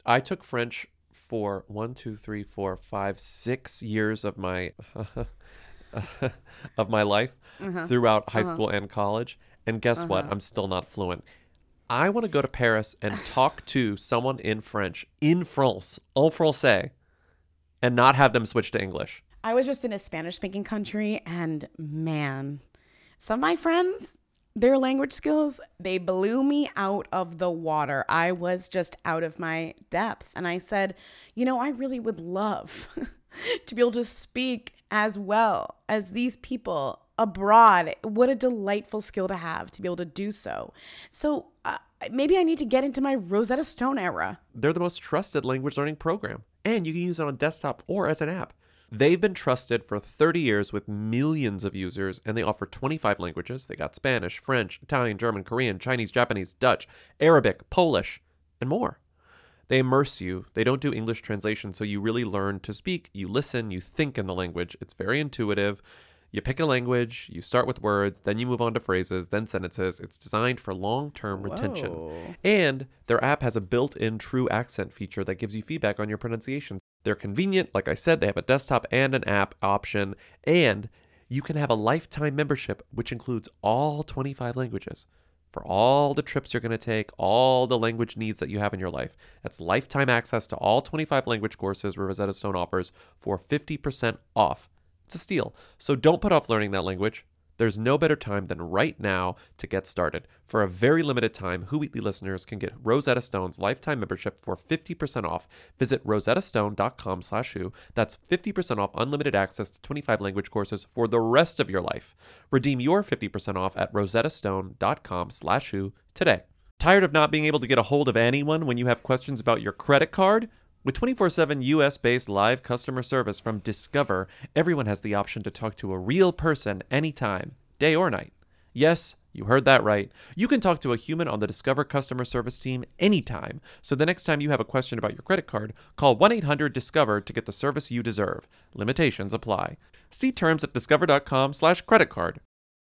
I took French for 6 years of my of my life throughout high school and college. And guess what? I'm still not fluent. I want to go to Paris and talk to someone in French, in France, en français, and not have them switch to English. I was just in a Spanish-speaking country, and man, some of my friends, their language skills, they blew me out of the water. I was just out of my depth. And I said, I really would love to be able to speak as well as these people abroad. What a delightful skill to have, to be able to do so. So maybe I need to get into my Rosetta Stone era. They're the most trusted language learning program, and you can use it on desktop or as an app. They've been trusted for 30 years with millions of users, and they offer 25 languages. They got Spanish, French, Italian, German, Korean, Chinese, Japanese, Dutch, Arabic, Polish, and more. They immerse you. They don't do English translation, so you really learn to speak. You listen, you think in the language. It's very intuitive. You pick a language, you start with words, then you move on to phrases, then sentences. It's designed for long-term retention. And their app has a built-in true accent feature that gives you feedback on your pronunciation. They're convenient. Like I said, they have a desktop and an app option. And you can have a lifetime membership, which includes all 25 languages for all the trips you're going to take, all the language needs that you have in your life. That's lifetime access to all 25 language courses Rosetta Stone offers for 50% off. It's a steal. So don't put off learning that language. There's no better time than right now to get started. For a very limited time, Who Weekly listeners can get Rosetta Stone's lifetime membership for 50% off. Visit rosettastone.com/who. That's 50% off unlimited access to 25 language courses for the rest of your life. Redeem your 50% off at rosettastone.com/who today. Tired of not being able to get a hold of anyone when you have questions about your credit card? With 24/7 US-based live customer service from Discover, everyone has the option to talk to a real person anytime, day or night. Yes, you heard that right. You can talk to a human on the Discover customer service team anytime. So the next time you have a question about your credit card, call 1-800-DISCOVER to get the service you deserve. Limitations apply. See terms at discover.com/creditcard.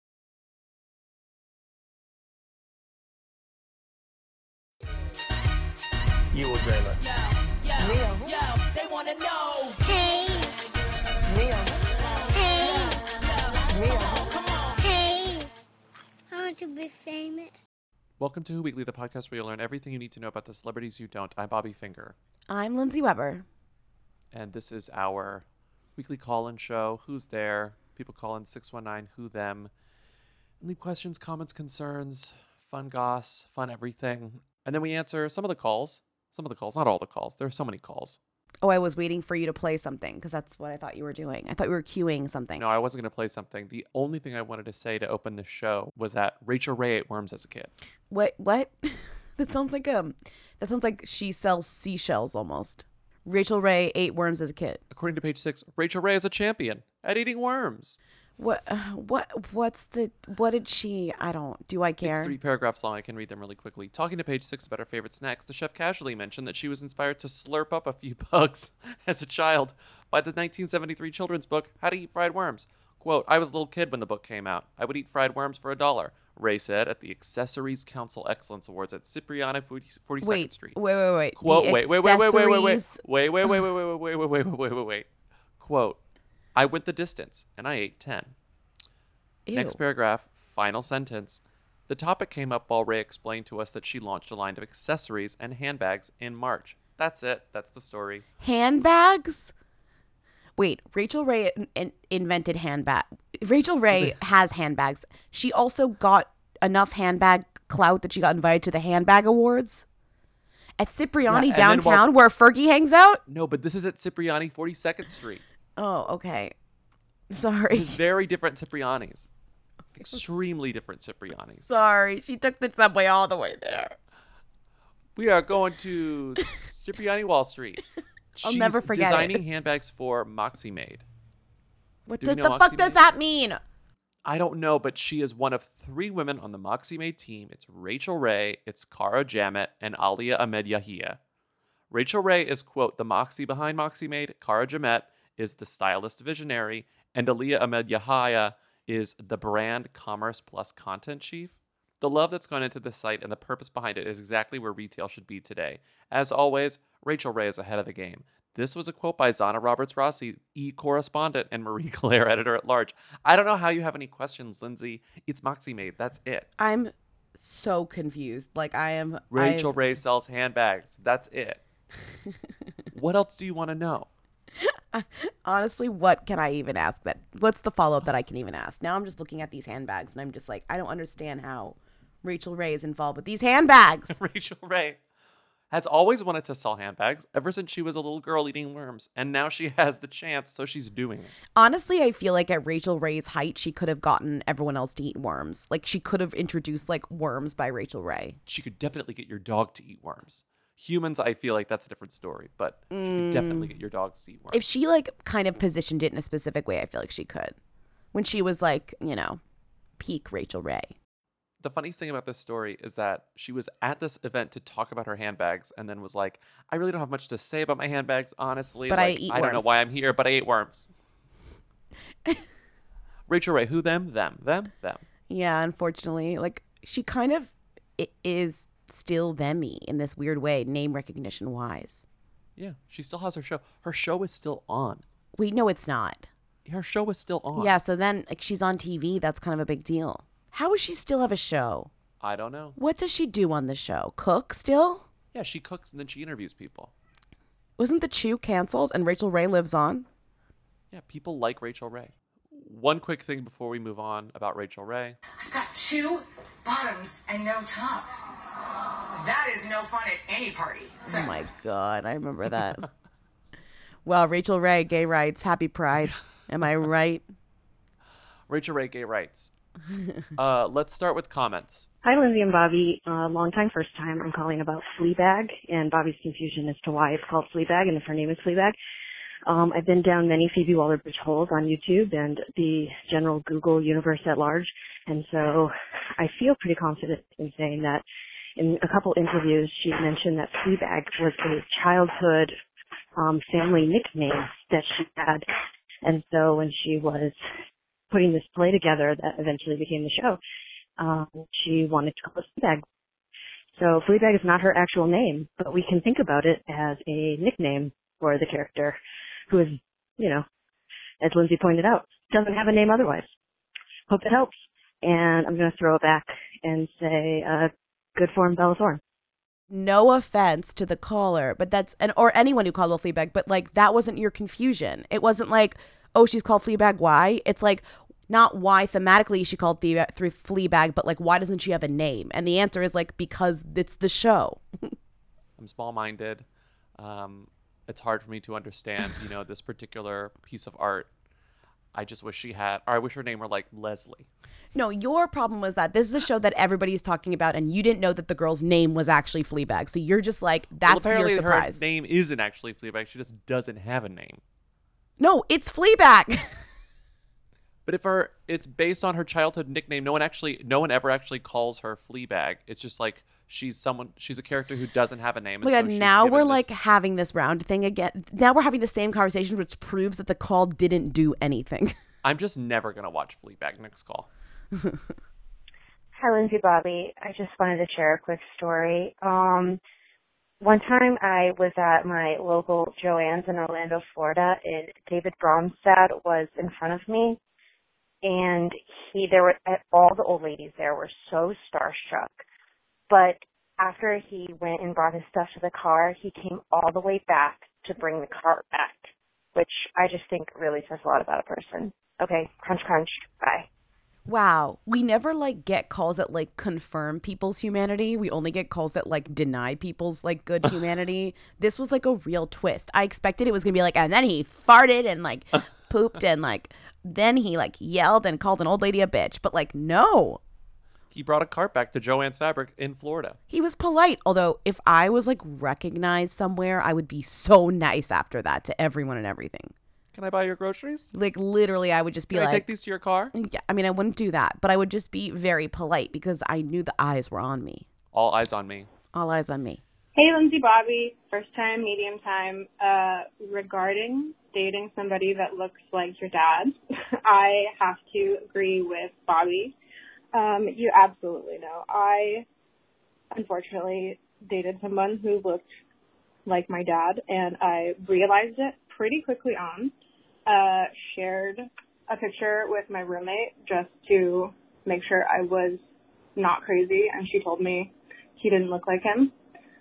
You will dream it. Real. Yo, they wanna know. Hey, Real. hey, Real. Come on. hey. I want to be famous. Welcome to Who Weekly, the podcast where you learn everything you need to know about the celebrities you don't. I'm Bobby Finger, I'm Lindsay Weber. and this is our weekly call-in show. Who's there? People call in 619-WHO-THEM. Leave questions, comments, concerns, fun goss, fun everything. And then we answer some of the calls. Some of the calls, not all the calls. There are so many calls. Oh, I was waiting for you to play something because that's what I thought you were doing. I thought you were cueing something. No, I wasn't going to play something. The only thing I wanted to say to open the show was that Rachel Ray ate worms as a kid. What? That sounds like she sells seashells almost. Rachel Ray ate worms as a kid. According to page 6, Rachel Ray is a champion at eating worms. What did she? Do I care? It's 3 paragraphs long. I can read them really quickly. Talking to page 6 about her favorite snacks, the chef casually mentioned that she was inspired to slurp up a few bugs as a child by the 1973 children's book, How to Eat Fried Worms. Quote, I was a little kid when the book came out. I would eat fried worms for $1, Ray said at the Accessories Council Excellence Awards at Cipriani 42nd Street. Wait. Quote, The wait. Quote, I went the distance, and I ate 10. Ew. Next paragraph, final sentence. The topic came up while Ray explained to us that she launched a line of accessories and handbags in March. That's it. That's the story. Handbags? Wait, Rachel Ray invented handbag. Rachel Ray has handbags. She also got enough handbag clout that she got invited to the handbag awards at Cipriani downtown where Fergie hangs out. No, but this is at Cipriani 42nd Street. Oh, okay. Sorry. It's very different Cipriani's. Extremely different Cipriani's. Sorry. She took the subway all the way there. We are going to Cipriani Wall Street. I'll never forget She's designing handbags for Moxie Made. What Do does you the know fuck Moxie does Made? that mean? I don't know, but she is one of 3 women on the Moxie Made team. It's Rachel Ray, it's Cara Jamet, and Alia Ahmed Yahia. Rachel Ray is, quote, the Moxie behind Moxie Made. Cara Jamet is the stylist visionary. And Alia Ahmed Yahia is the brand commerce plus content chief. The love that's gone into this site and the purpose behind it is exactly where retail should be today. As always, Rachel Ray is ahead of the game. This was a quote by Zana Roberts-Rossi, e-correspondent and Marie Claire editor-at-large. I don't know how you have any questions, Lindsay. It's Moxie Made. That's it. I'm so confused. Like, I am. Rachel Ray sells handbags. That's it. What else do you want to know? Honestly, what can I even ask? What's the follow-up that I can even ask? Now I'm just looking at these handbags and I'm just like, I don't understand how Rachel Ray is involved with these handbags. Rachel Ray has always wanted to sell handbags ever since she was a little girl eating worms. And now she has the chance, so she's doing it. Honestly, I feel like at Rachel Ray's height, she could have gotten everyone else to eat worms. Like, she could have introduced, like, worms by Rachel Ray. She could definitely get your dog to eat worms. Humans, I feel like that's a different story, but she could definitely get your dog to eat worms. If she, like, kind of positioned it in a specific way, I feel like she could. When she was, like, you know, peak Rachel Ray. The funniest thing about this story is that she was at this event to talk about her handbags and then was like, I really don't have much to say about my handbags, honestly. But like, I eat I don't know worms. why I'm here, but I ate worms. Rachel Ray, who them? Them. Yeah, unfortunately. Like, she kind of is still them-y in this weird way, name recognition-wise. Yeah, she still has her show. Her show is still on. Wait, no, it's not. Her show is still on. Yeah, so then, like, she's on TV. That's kind of a big deal. How does she still have a show? I don't know. What does she do on the show? Cook still? Yeah, she cooks and then she interviews people. Wasn't The Chew canceled and Rachel Ray lives on? Yeah, people like Rachel Ray. One quick thing before we move on about Rachel Ray. I've got 2 bottoms and no top. That is no fun at any party. So Oh my God, I remember that. Well, Rachel Ray, gay rights, happy pride. Am I right? Rachel Ray, gay rights. Let's start with comments. Hi, Lindsay and Bobby. Long time, first time. I'm calling about Fleabag and Bobby's confusion as to why it's called Fleabag and if her name is Fleabag. I've been down many Phoebe Waller-Bridge holes on YouTube and the general Google universe at large, and so I feel pretty confident in saying that in a couple interviews she mentioned that Fleabag was a childhood family nickname that she had, and so when she was putting this play together that eventually became the show, she wanted to call it Fleabag. So Fleabag is not her actual name, but we can think about it as a nickname for the character who is, you know, as Lindsay pointed out, doesn't have a name otherwise. Hope it helps. And I'm going to throw it back and say, good for him, Bella Thorne. No offense to the caller, but or anyone who called her Fleabag, but like that wasn't your confusion. It wasn't like, oh, she's called Fleabag, why? It's like, not why thematically she called Fleabag, but like, why doesn't she have a name? And the answer is like, because it's the show. I'm small-minded. It's hard for me to understand, you know, this particular piece of art. I just wish she had, or I wish her name were like Leslie. No, your problem was that this is a show that everybody's talking about, and you didn't know that the girl's name was actually Fleabag. So you're just like, that's well, your apparently surprise. her name isn't actually Fleabag. She just doesn't have a name. No, it's Fleabag. But if it's based on her childhood nickname, no one ever actually calls her Fleabag. It's just like she's a character who doesn't have a name. Oh my God, now we're like having this round thing again. Now we're having the same conversation, which proves that the call didn't do anything. I'm just never going to watch Fleabag. Next call. Hi, Lindsay, Bobby. I just wanted to share a quick story. One time I was at my local Joann's in Orlando, Florida, and David Bromstad was in front of me. And all the old ladies there were so starstruck. But after he went and brought his stuff to the car, he came all the way back to bring the cart back, which I just think really says a lot about a person. Okay, crunch, crunch, bye. Wow. We never like get calls that like confirm people's humanity. We only get calls that like deny people's like good humanity. This was like a real twist. I expected it was going to be like, and then he farted and like pooped and like, then he like yelled and called an old lady a bitch. But like, no. He brought a cart back to Joann's Fabric in Florida. He was polite. Although if I was like recognized somewhere, I would be so nice after that to everyone and everything. Can I buy your groceries? Like literally, I would just be Can like, I take these to your car? Yeah, I mean, I wouldn't do that, but I would just be very polite because I knew the eyes were on me. All eyes on me. All eyes on me. Hey, Lindsay, Bobby. First time, medium time. Regarding dating somebody that looks like your dad, I have to agree with Bobby. You absolutely know. I unfortunately dated someone who looked like my dad, and I realized it pretty quickly on. Shared a picture with my roommate just to make sure I was not crazy, and she told me he didn't look like him.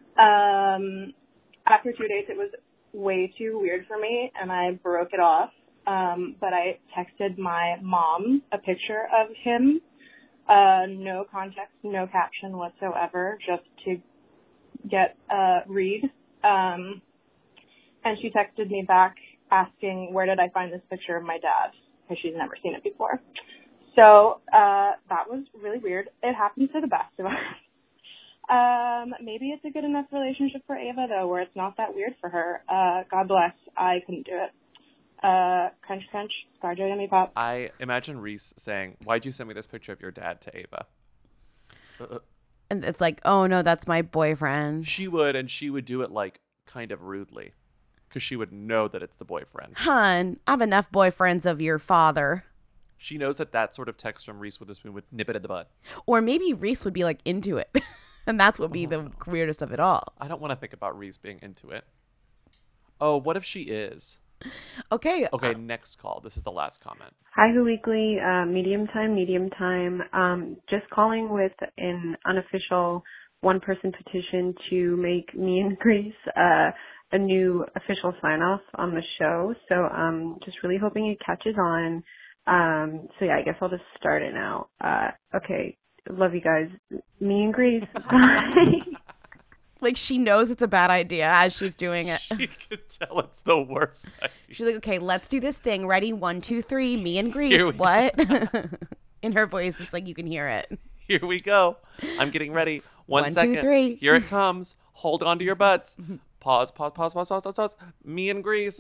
After 2 days, it was way too weird for me, and I broke it off. But I texted my mom a picture of him, no context, no caption whatsoever, just to get a read. And she texted me back asking, where did I find this picture of my dad? Because she's never seen it before. So that was really weird. It happens to the best of us. Maybe it's a good enough relationship for Ava, though, where it's not that weird for her. God bless. I couldn't do it. Crunch, crunch, Scarjo, yummy pop. I imagine Reese saying, why'd you send me this picture of your dad to Ava? And it's like, oh, no, that's my boyfriend. She would, and she would do it like kind of rudely because she would know that it's the boyfriend. Hun, I have enough boyfriends of your father. She knows that sort of text from Reese Witherspoon would nip it in the bud. Or maybe Reese would be like into it. And that's what would be the weirdest of it all. I don't want to think about Reese being into it. Oh, what if she is? Okay. Okay, next call. This is the last comment. Hi, Who Weekly. Medium time. Just calling with an unofficial one-person petition to make me and Grace a new official sign-off on the show. So just really hoping it catches on. So yeah, I guess I'll just start it now. Okay. Love you guys. Me and Grace. Bye. Like, she knows it's a bad idea as she's doing it. She can tell it's the worst idea. She's like, okay, let's do this thing. Ready? 1, 2, 3. Me and Grease. What? In her voice, it's like you can hear it. Here we go. I'm getting ready. One second. 2, 3. Here it comes. Hold on to your butts. Pause. Me and Grease.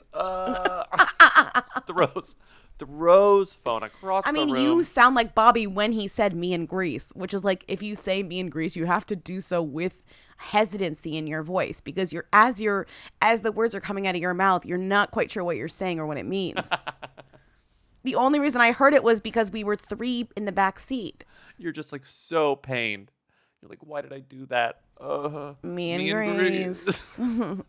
Throws phone across the room. You sound like Bobby when he said me and Grease, which is like, if you say me and Grease, you have to do so with hesitancy in your voice, because as the words are coming out of your mouth, you're not quite sure what you're saying or what it means. The only reason I heard it was because we were 3 in the back seat. You're just like so pained. You're like, why did I do that? Me and Grace.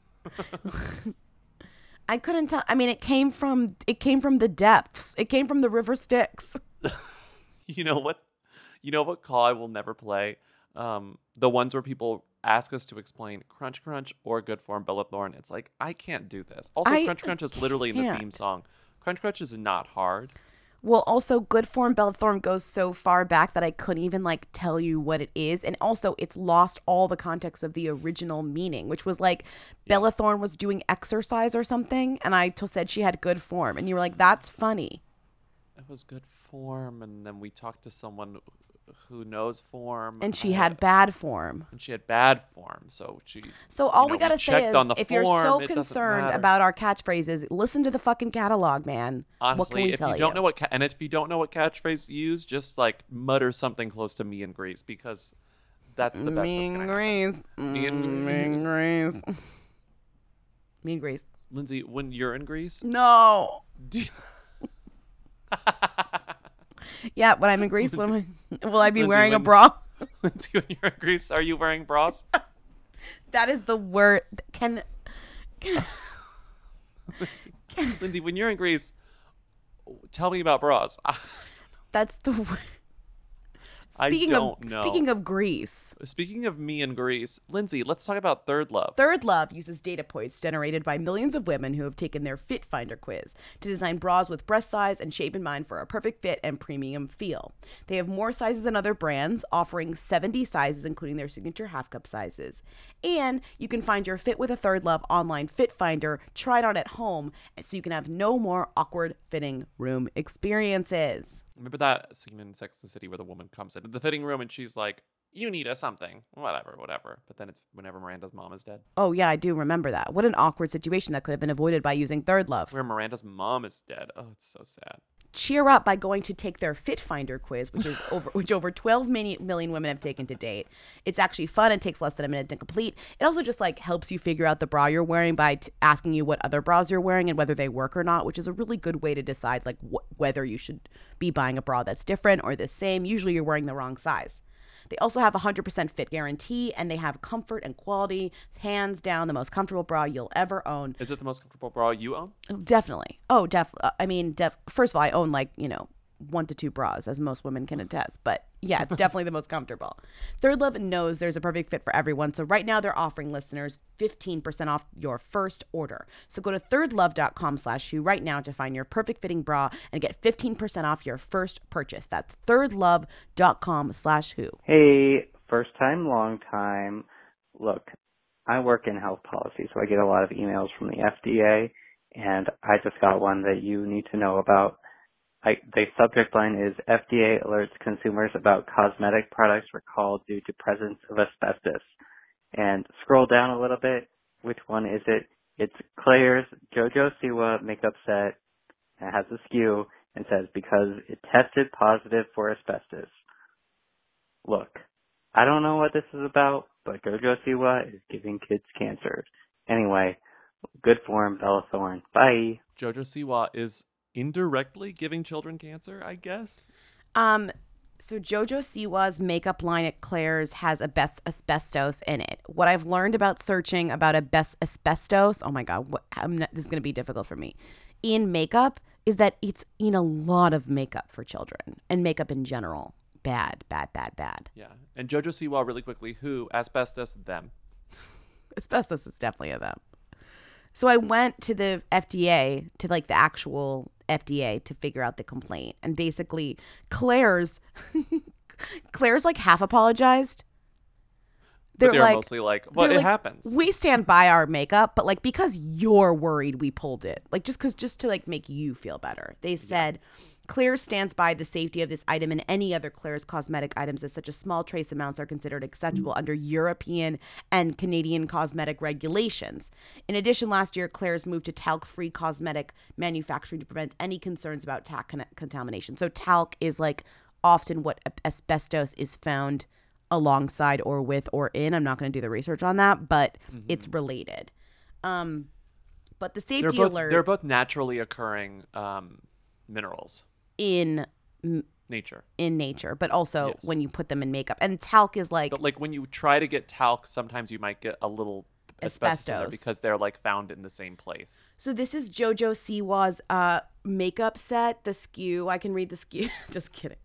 I couldn't tell. I mean, it came from the depths. It came from the river Styx. You know what call I will never play? The ones where people ask us to explain Crunch Crunch or Good Form Bella Thorne. It's like, I can't do this. Also, Crunch Crunch is literally in the theme song. Crunch Crunch is not hard. Well, also, Good Form Bella Thorne goes so far back that I couldn't even tell you what it is. And also, it's lost all the context of the original meaning, which was Bella Thorne was doing exercise or something. And I said she had good form. And you were like, that's funny. It was good form. And then we talked to someone who knows form. And she had bad form. So all we got to say is, if you're so concerned about our catchphrases, listen to the fucking catalog, man. Honestly, what can we tell you? If you don't know what catchphrase to use, just mutter something close to me and Grease, because that's the best that's going to happen. Me and Grease. Me and Grease. Lindsay, when you're in Grease? No. Yeah, when I'm in Greece, will I be wearing a bra? Lindsay, when you're in Greece, are you wearing bras? That is the word. Lindsay, when you're in Greece, tell me about bras. That's the word. Speaking of Greece. Speaking of me and Greece, Lindsay, let's talk about Third Love. Third Love uses data points generated by millions of women who have taken their Fit Finder quiz to design bras with breast size and shape in mind for a perfect fit and premium feel. They have more sizes than other brands, offering 70 sizes, including their signature half cup sizes. And you can find your fit with a Third Love online Fit Finder, try it on at home, so you can have no more awkward fitting room experiences. Remember that scene in Sex and the City where the woman comes into the fitting room and she's like, you need a something, whatever. But then it's whenever Miranda's mom is dead. Oh, yeah, I do remember that. What an awkward situation that could have been avoided by using Third Love. Where Miranda's mom is dead. Oh, it's so sad. cheer up by going to take their Fit Finder quiz, which over 12 million women have taken to date. It's actually fun. It takes less than a minute to complete. It also just like helps you figure out the bra you're wearing by asking you what other bras you're wearing and whether they work or not, which is a really good way to decide like whether you should be buying a bra that's different or the same. Usually you're wearing the wrong size. They also have a 100% fit guarantee, and they have comfort and quality. Hands down, the most comfortable bra you'll ever own. Is it the most comfortable bra you own? Definitely. Oh, definitely. I mean, first of all, I own 1 to 2 bras, as most women can attest. But yeah, it's definitely the most comfortable. Third Love knows there's a perfect fit for everyone. So right now they're offering listeners 15% off your first order. So go to thirdlove.com/who right now to find your perfect fitting bra and get 15% off your first purchase. That's thirdlove.com/who. Hey, first time, long time. Look, I work in health policy, so I get a lot of emails from the FDA, and I just got one that you need to know about. The subject line is FDA alerts consumers about cosmetic products recalled due to presence of asbestos. And scroll down a little bit. Which one is it? It's Claire's JoJo Siwa makeup set. It has a SKU and says because it tested positive for asbestos. Look, I don't know what this is about, but JoJo Siwa is giving kids cancer. Anyway, good form, Bella Thorne. Bye. JoJo Siwa is indirectly giving children cancer, I guess. So JoJo Siwa's makeup line at Claire's has asbestos in it. What I've learned about searching about asbestos, oh my God, this is going to be difficult for me, in makeup is that it's in a lot of makeup for children and makeup in general. Bad. Yeah. And JoJo Siwa, really quickly, who? Asbestos, them. Asbestos is definitely a them. So I went to the FDA, to like the actual FDA, to figure out the complaint. And basically Claire's like half apologized. They're like, mostly like, well, it happens. We stand by our makeup, but like because you're worried, we pulled it. Like just to like make you feel better. They said Claire's stands by the safety of this item and any other Claire's cosmetic items as such a small trace amounts are considered acceptable under European and Canadian cosmetic regulations. In addition, last year, Claire's moved to talc-free cosmetic manufacturing to prevent any concerns about talc contamination. So talc is like often what asbestos is found alongside or with or in. I'm not going to do the research on that, but it's related. But the safety alert... They're both naturally occurring minerals. In nature, but also when you put them in makeup. And talc is like... But like when you try to get talc, sometimes you might get a little asbestos in there because they're like found in the same place. So this is JoJo Siwa's makeup set, the SKU. I can read the SKU. Just kidding.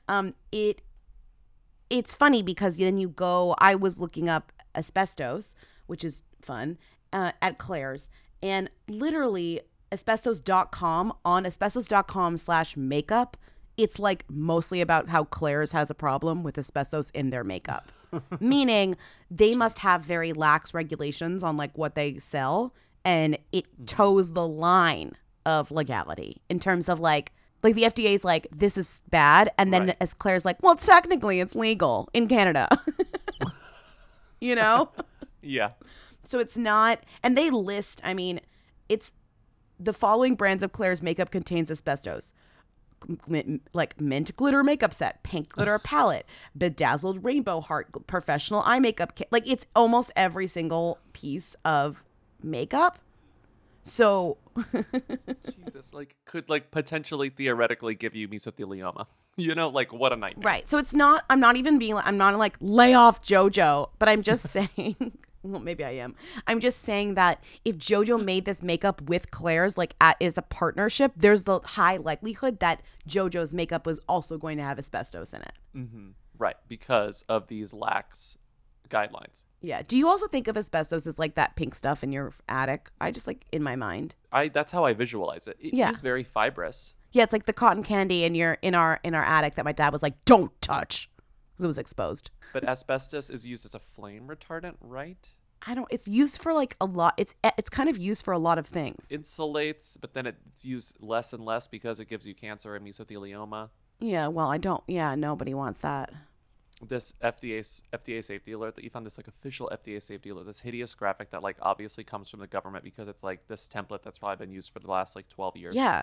It's funny because then you go... I was looking up asbestos, which is fun, at Claire's. And literally... asbestos.com on asbestos.com/makeup, it's like mostly about how Claire's has a problem with asbestos in their makeup. Meaning they must have very lax regulations on like what they sell, and it toes the line of legality in terms of like the FDA's like, this is bad, and then as Claire's like, well, technically it's legal in Canada. You know? Yeah. So it's not, and they list, I mean, it's the following brands of Claire's makeup contains asbestos. Like mint glitter makeup set, pink glitter palette, bedazzled rainbow heart, professional eye makeup kit. Like it's almost every single piece of makeup. So Jesus, like could like potentially theoretically give you mesothelioma. You know, like what a nightmare. Right. So it's not, I'm not like lay off JoJo, but I'm just saying well, maybe I am. I'm just saying that if JoJo made this makeup with Claire's, like is a partnership, there's the high likelihood that JoJo's makeup was also going to have asbestos in it. Mm-hmm. Right, because of these lax guidelines. Yeah. Do you also think of asbestos as like that pink stuff in your attic? I just like in my mind. That's how I visualize it. It is very fibrous. Yeah, it's like the cotton candy in our attic that my dad was like, "Don't touch," because it was exposed. But asbestos is used as a flame retardant, right? It's used for like a lot. It's kind of used for a lot of things. Insulates, but then it's used less and less because it gives you cancer and mesothelioma. Yeah, well, nobody wants that. This FDA safety alert that you found, this like official FDA safety alert, this hideous graphic that like obviously comes from the government because it's like this template that's probably been used for the last like 12 years. Yeah.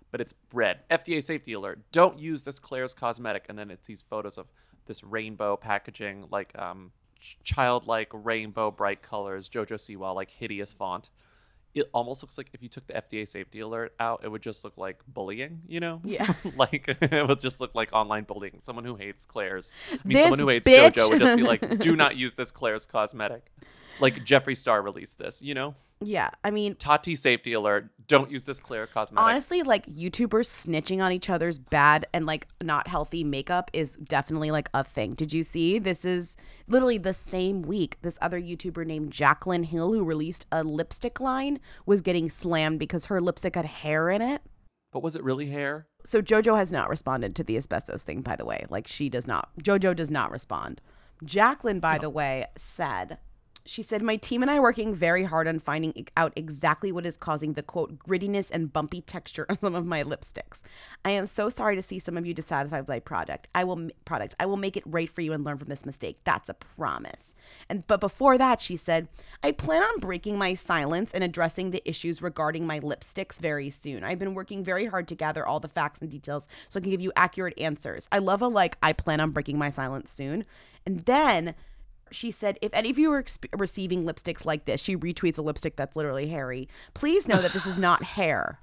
but it's red. FDA safety alert. Don't use this Klairs cosmetic. And then it's these photos of this rainbow packaging, like childlike rainbow bright colors, JoJo Siwa, like hideous font. It almost looks like if you took the FDA safety alert out, it would just look like bullying, you know? Yeah. Like, it would just look like online bullying. Someone who hates Klairs. This Someone who hates bitch. JoJo would just be like, do not use this Klairs cosmetic. Like, Jeffree Star released this, you know? Yeah, I mean, Tati safety alert. Don't use this Klairs cosmetic. honestly, like YouTubers snitching on each other's bad and like not healthy makeup is definitely like a thing. Did you see? This is literally the same week. This other YouTuber named Jaclyn Hill, who released a lipstick line, was getting slammed because her lipstick had hair in it. But was it really hair? So JoJo has not responded to the asbestos thing, by the way. Like she does not. JoJo does not respond. Jaclyn, by the way, said. She said, my team and I are working very hard on finding out exactly what is causing the, quote, grittiness and bumpy texture on some of my lipsticks. I am so sorry to see some of you dissatisfied with my product. I will make it right for you and learn from this mistake. That's a promise. But before that, she said, I plan on breaking my silence and addressing the issues regarding my lipsticks very soon. I've been working very hard to gather all the facts and details so I can give you accurate answers. I love I plan on breaking my silence soon. And then she said, if any of you are receiving lipsticks like this, she retweets a lipstick that's literally hairy. Please know that this is not hair.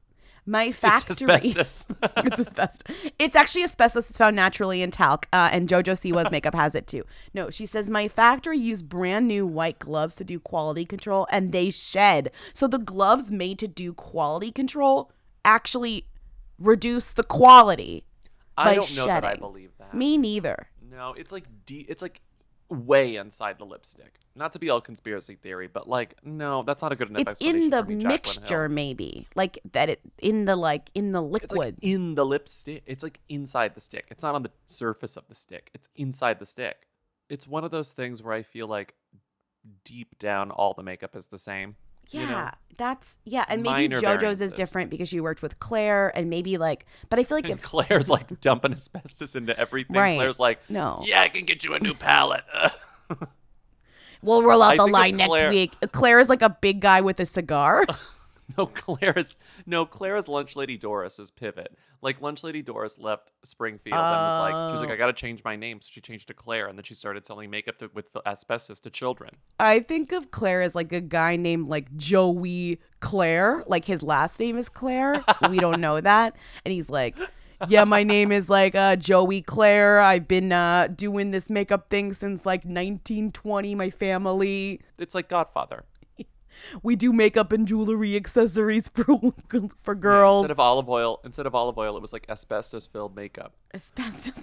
My factory. It's asbestos. It's asbestos. It's actually asbestos. It's found naturally in talc, and JoJo Siwa's makeup has it too. No, she says, my factory used brand new white gloves to do quality control, and they shed. So the gloves made to do quality control actually reduce the quality by I don't know that I shedding. believe that. Me neither. No, it's like it's like way inside the lipstick. Not to be all conspiracy theory, but like, no, that's not a good enough It's explanation in the for me, Jaclyn mixture, Hill. maybe like that. It in the liquid. It's like in the lipstick. It's like inside the stick. It's not on the surface of the stick. It's inside the stick. It's one of those things where I feel like deep down all the makeup is the same. Yeah, you know? and maybe Minor JoJo's variances. is different because she worked with Claire, and maybe like, but I feel like And if Claire's like dumping asbestos into everything. Right. Claire's like, No. yeah, I can get you a new palette. we'll roll out I the think of line next Claire- week. Claire is like a big guy with a cigar. Claire's Lunch Lady Doris's pivot. Like Lunch Lady Doris left Springfield and was like, she was like, I gotta change my name, so she changed to Claire, and then she started selling makeup with asbestos to children. I think of Claire as like a guy named like Joey Claire. Like his last name is Claire. We don't know that, and he's like, yeah, my name is like Joey Claire. I've been doing this makeup thing since like 1920. My family. It's like Godfather. We do makeup and jewelry accessories for girls. Instead of olive oil, it was like asbestos-filled makeup. Asbestos.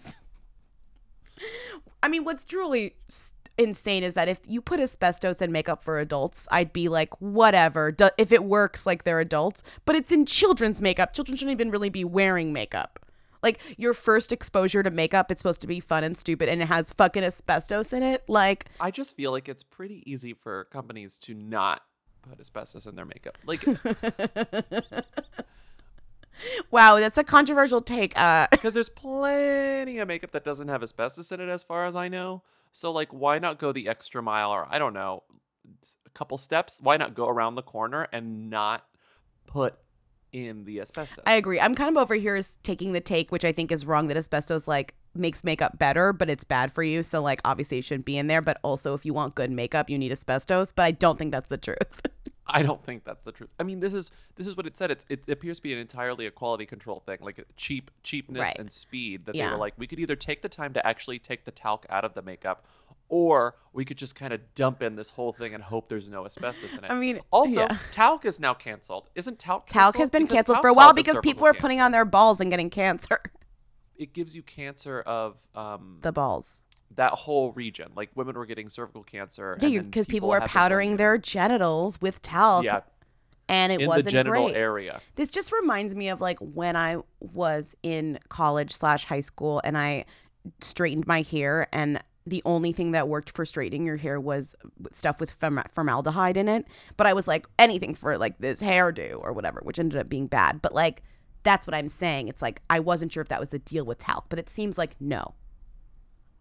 I mean, what's truly insane is that if you put asbestos in makeup for adults, I'd be like, whatever. If it works, like they're adults. But it's in children's makeup. Children shouldn't even really be wearing makeup. Like your first exposure to makeup, it's supposed to be fun and stupid, and it has fucking asbestos in it. Like, I just feel like it's pretty easy for companies to not put asbestos in their makeup. Like, wow, that's a controversial take. because there's plenty of makeup that doesn't have asbestos in it, as far as I know. So, like, why not go the extra mile, or I don't know, a couple steps? Why not go around the corner and not put in the asbestos? I agree. I'm kind of over here is taking the take, which I think is wrong, that asbestos like makes makeup better, but it's bad for you. So like obviously it shouldn't be in there. But also if you want good makeup, you need asbestos. But I don't think that's the truth. I don't think that's the truth. I mean, this is what it said. It appears to be entirely a quality control thing, like cheapness Right. and speed. That they Yeah. were like, we could either take the time to actually take the talc out of the makeup, or we could just kind of dump in this whole thing and hope there's no asbestos in it. I mean, also, yeah. talc is now canceled. Isn't talc Talc canceled? has been Because canceled talc for a while causes because people cervical are putting cancer. on their balls and getting cancer. It gives you cancer of The balls. that whole region. Like women were getting cervical cancer. Yeah, and then because people were had powdering their genitals with talc. Yeah. And it in wasn't the genital great. area. This just reminds me of like when I was in college/high school and I straightened my hair, and the only thing that worked for straightening your hair was stuff with formaldehyde in it. But I was like, anything for like this hairdo or whatever, which ended up being bad. But like, that's what I'm saying. It's like, I wasn't sure if that was the deal with talc, but it seems like no.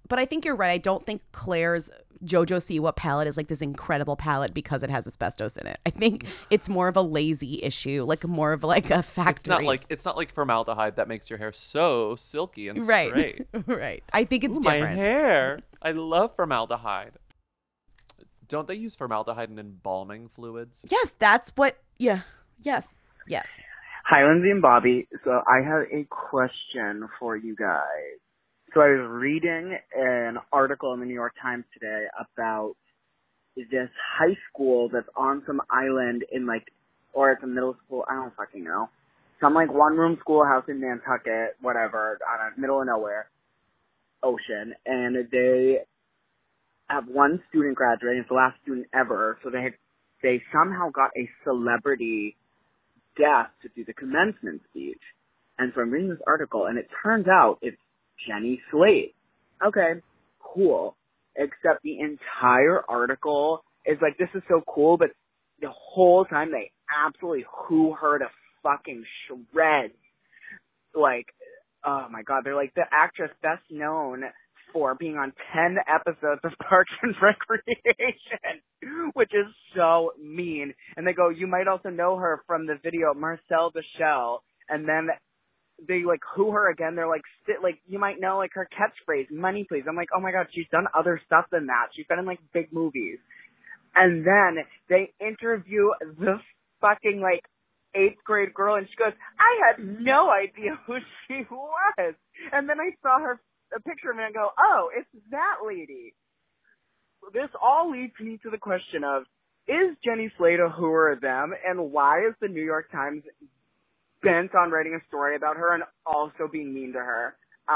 But I think you're right. I don't think Claire's JoJo Siwa palette is like this incredible palette because it has asbestos in it. I think it's more of a lazy issue, like more of like a factory. It's not like formaldehyde that makes your hair so silky and straight. Right. I think it's Ooh, different. My hair. I love formaldehyde. Don't they use formaldehyde in embalming fluids? Yes, that's what. Yeah. Yes. Hi, Lindsay and Bobby. So I have a question for you guys. So I was reading an article in the New York Times today about this high school that's on some island in like, or it's a middle school, I don't fucking know. Some like one-room schoolhouse in Nantucket, whatever, on a middle of nowhere, ocean, and they have one student graduating. It's the last student ever, so they somehow got a celebrity guest to do the commencement speech. And so I'm reading this article, and it turns out it's Jenny Slate. Okay, cool. Except the entire article is like, this is so cool, but the whole time they absolutely who her to fucking shreds. Like, oh my god, they're like the actress best known for being on 10 episodes of Parks and Recreation, which is so mean. And they go, you might also know her from the video Marcel the Shell, and then they like who her again. They're like, you might know like her catchphrase, money please. I'm like, oh my god, she's done other stuff than that. She's been in like big movies. And then they interview this fucking like 8th grade girl, and she goes, I had no idea who she was. And then I saw a picture of her and I go, oh, it's that lady. This all leads me to the question of, is Jenny Slate a who or a them, and why is the New York Times bent on writing a story about her and also being mean to her?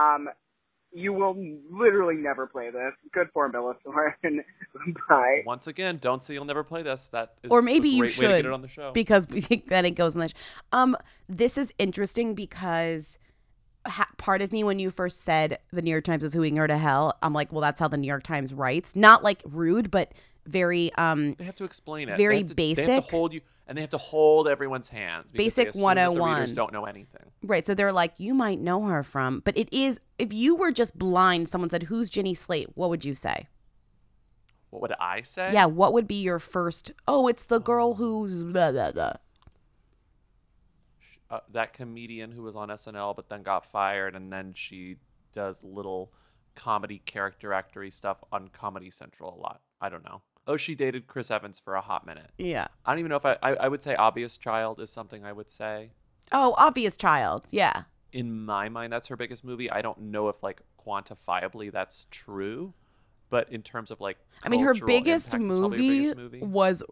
You will literally never play this. Good for Bella Thorne. Bye. Once again, don't say you'll never play this. That is or maybe a you great should way to get it on the show. Because then it goes in the this is interesting because part of me, when you first said the New York Times is hooing her to hell, I'm like, well, that's how the New York Times writes. Not like rude, but very they have to explain it. Very basic. They have to hold you, and they have to hold everyone's hands. Basic they assume 101. That the readers don't know anything. Right. So they're like, you might know her from, but it is, if you were just blind, someone said, who's Jenny Slate? What would you say? What would I say? Yeah. What would be your first? Oh, it's the girl who's blah, blah, blah. That comedian who was on SNL but then got fired, and then she does little comedy character actory stuff on Comedy Central a lot. I don't know. Oh, she dated Chris Evans for a hot minute. Yeah. I don't even know if I would say Obvious Child is something I would say. Oh, Obvious Child. Yeah. In my mind, that's her biggest movie. I don't know if like quantifiably that's true, but in terms of like, I mean, her cultural biggest impact, movie was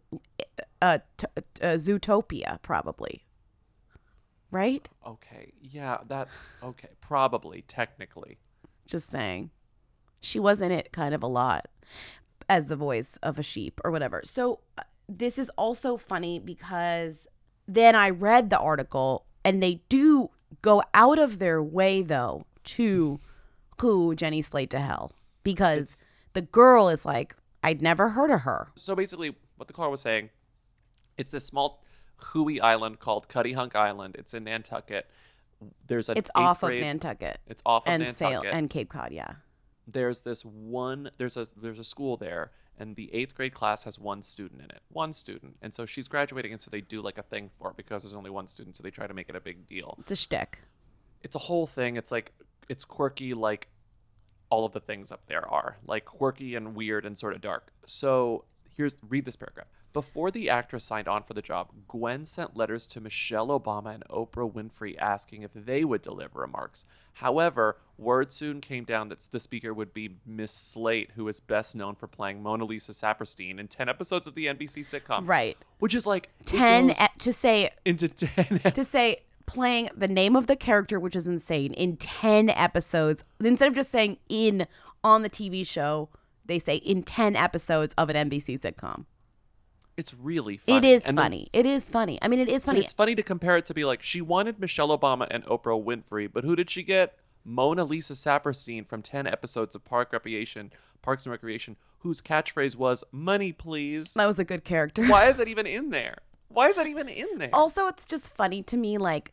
Zootopia, probably. Right? Okay. Yeah, okay. Probably, technically. Just saying. She was in it kind of a lot as the voice of a sheep or whatever. So this is also funny because then I read the article and they do go out of their way, though, to who Jenny Slate to hell because the girl is like, I'd never heard of her. So basically what the caller was saying, it's this small hooey island called Cuttyhunk Island. It's in Nantucket. It's off of Nantucket. It's off of and Nantucket. And Cape Cod, yeah. There's a school there, and the 8th grade class has one student in it. One student. And so she's graduating, and so they do like a thing for it because there's only one student, so they try to make it a big deal. It's a shtick. It's a whole thing. It's like, it's quirky like all of the things up there are. Like quirky and weird and sort of dark. So read this paragraph. Before the actress signed on for the job, Gwen sent letters to Michelle Obama and Oprah Winfrey asking if they would deliver remarks. However, word soon came down that the speaker would be Miss Slate, who is best known for playing Mona Lisa Saperstein in 10 episodes of the NBC sitcom. Right. Which is like 10 to say playing the name of the character, which is insane, in 10 episodes. Instead of just saying on the TV show, they say in 10 episodes of an NBC sitcom. It's really funny. It is funny. It is funny. I mean, it is funny. It's funny to compare it to be like, she wanted Michelle Obama and Oprah Winfrey, but who did she get? Mona Lisa Saperstein from 10 episodes of Parks and Recreation, whose catchphrase was, money please. That was a good character. Why is that even in there? Also, it's just funny to me, like,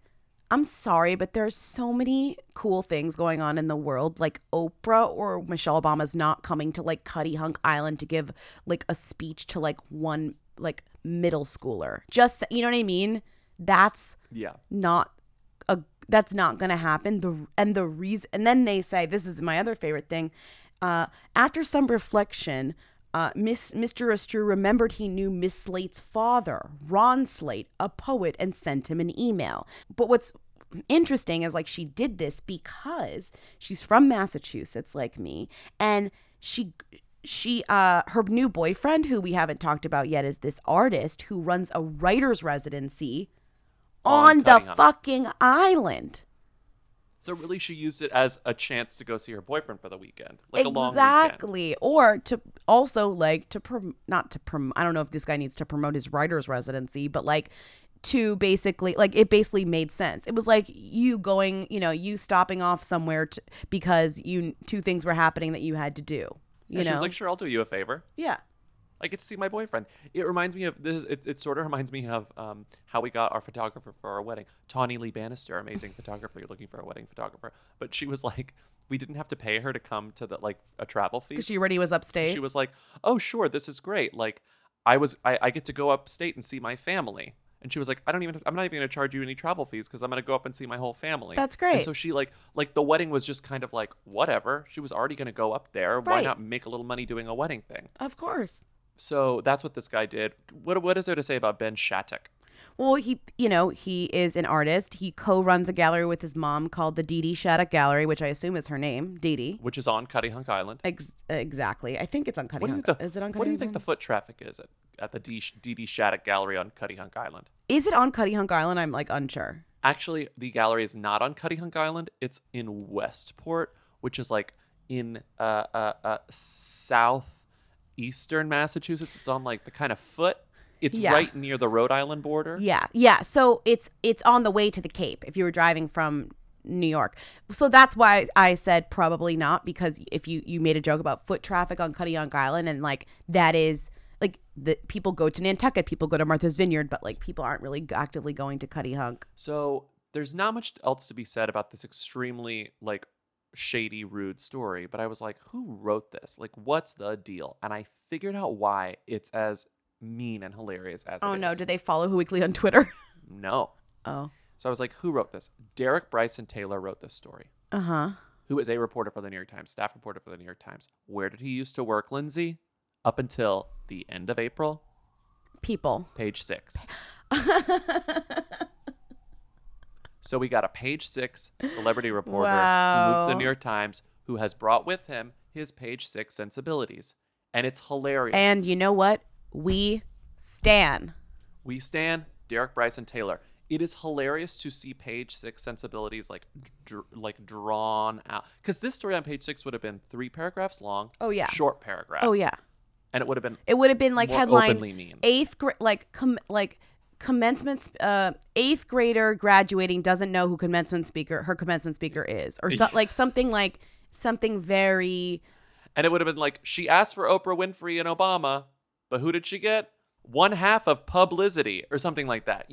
I'm sorry, but there's so many cool things going on in the world. Like Oprah or Michelle Obama's not coming to like Cutty Hunk Island to give like a speech to like one like middle schooler. Just, you know what I mean? That's not that's not going to happen. The reason, and then they say, this is my other favorite thing. After some reflection, Mr. Astor remembered he knew Miss Slate's father, Ron Slate, a poet, and sent him an email. But what's interesting is like she did this because she's from Massachusetts like me, and she her new boyfriend, who we haven't talked about yet, is this artist who runs a writer's residency on the fucking island. So really, she used it as a chance to go see her boyfriend for the weekend, like a long weekend. Exactly, or to also like I don't know if this guy needs to promote his writer's residency, but like to basically like it basically made sense. It was like you going, you stopping off somewhere because two things were happening that you had to do. You know, she was like, "Sure, I'll do you a favor." Yeah. I get to see my boyfriend. It reminds me of this. It sort of reminds me of how we got our photographer for our wedding. Tawny Lee Bannister, amazing photographer. You're looking for a wedding photographer, but she was like, we didn't have to pay her to come to the like a travel fee because she already was upstate. She was like, "Oh, sure, this is great. Like, I get to go upstate and see my family." And she was like, I'm not even going to charge you any travel fees because I'm going to go up and see my whole family. That's great. And so she like the wedding was just kind of like whatever. She was already going to go up there. Why not make a little money doing a wedding thing? Of course. So that's what this guy did. What is there to say about Ben Shattuck? Well, he is an artist. He co-runs a gallery with his mom called the Dee Dee Shattuck Gallery, which I assume is her name, Dee Dee. Which is on Cutty Hunk Island. Exactly. I think it's on Cutty Hunk. Is it on Cutty Hunk? What do you think the foot traffic is at the Dee Dee Shattuck Gallery on Cutty Hunk Island? Is it on Cutty Hunk Island? I'm like unsure. Actually, the gallery is not on Cutty Hunk Island. It's in Westport, which is like in southeastern Massachusetts. It's on like the kind of foot. It's right near the Rhode Island border. Yeah. So it's on the way to the Cape if you were driving from New York. So that's why I said probably not, because if you made a joke about foot traffic on Cutty Hunk Island, and like that is like the people go to Nantucket, people go to Martha's Vineyard, but like people aren't really actively going to Cutty Hunk. So there's not much else to be said about this extremely like shady, rude story, but I was like, who wrote this? Like, what's the deal? And I figured out why it's as mean and hilarious as it is. Oh no, did they follow Who Weekly on Twitter? No. Oh. So I was like, who wrote this? Derek Bryson Taylor wrote this story. Uh-huh. Who is a reporter for the New York Times, staff reporter for the New York Times. Where did he used to work, Lindsay? Up until the end of April. People. Page 6. So we got a Page 6 celebrity reporter who moved to the New York Times, who has brought with him his Page 6 sensibilities. And it's hilarious. And you know what? We stan Derek Bryson Taylor. It is hilarious to see Page 6 sensibilities like drawn out. Because this story on Page 6 would have been 3 paragraphs long. Oh, yeah. Short paragraphs. Oh, yeah. And it would have been like more headline openly mean. 8th grade, commencement 8th grader graduating doesn't know who her commencement speaker is, or something very. And it would have been like, she asked for Oprah Winfrey and Obama, but who did she get? 1/2 of publicity or something like that,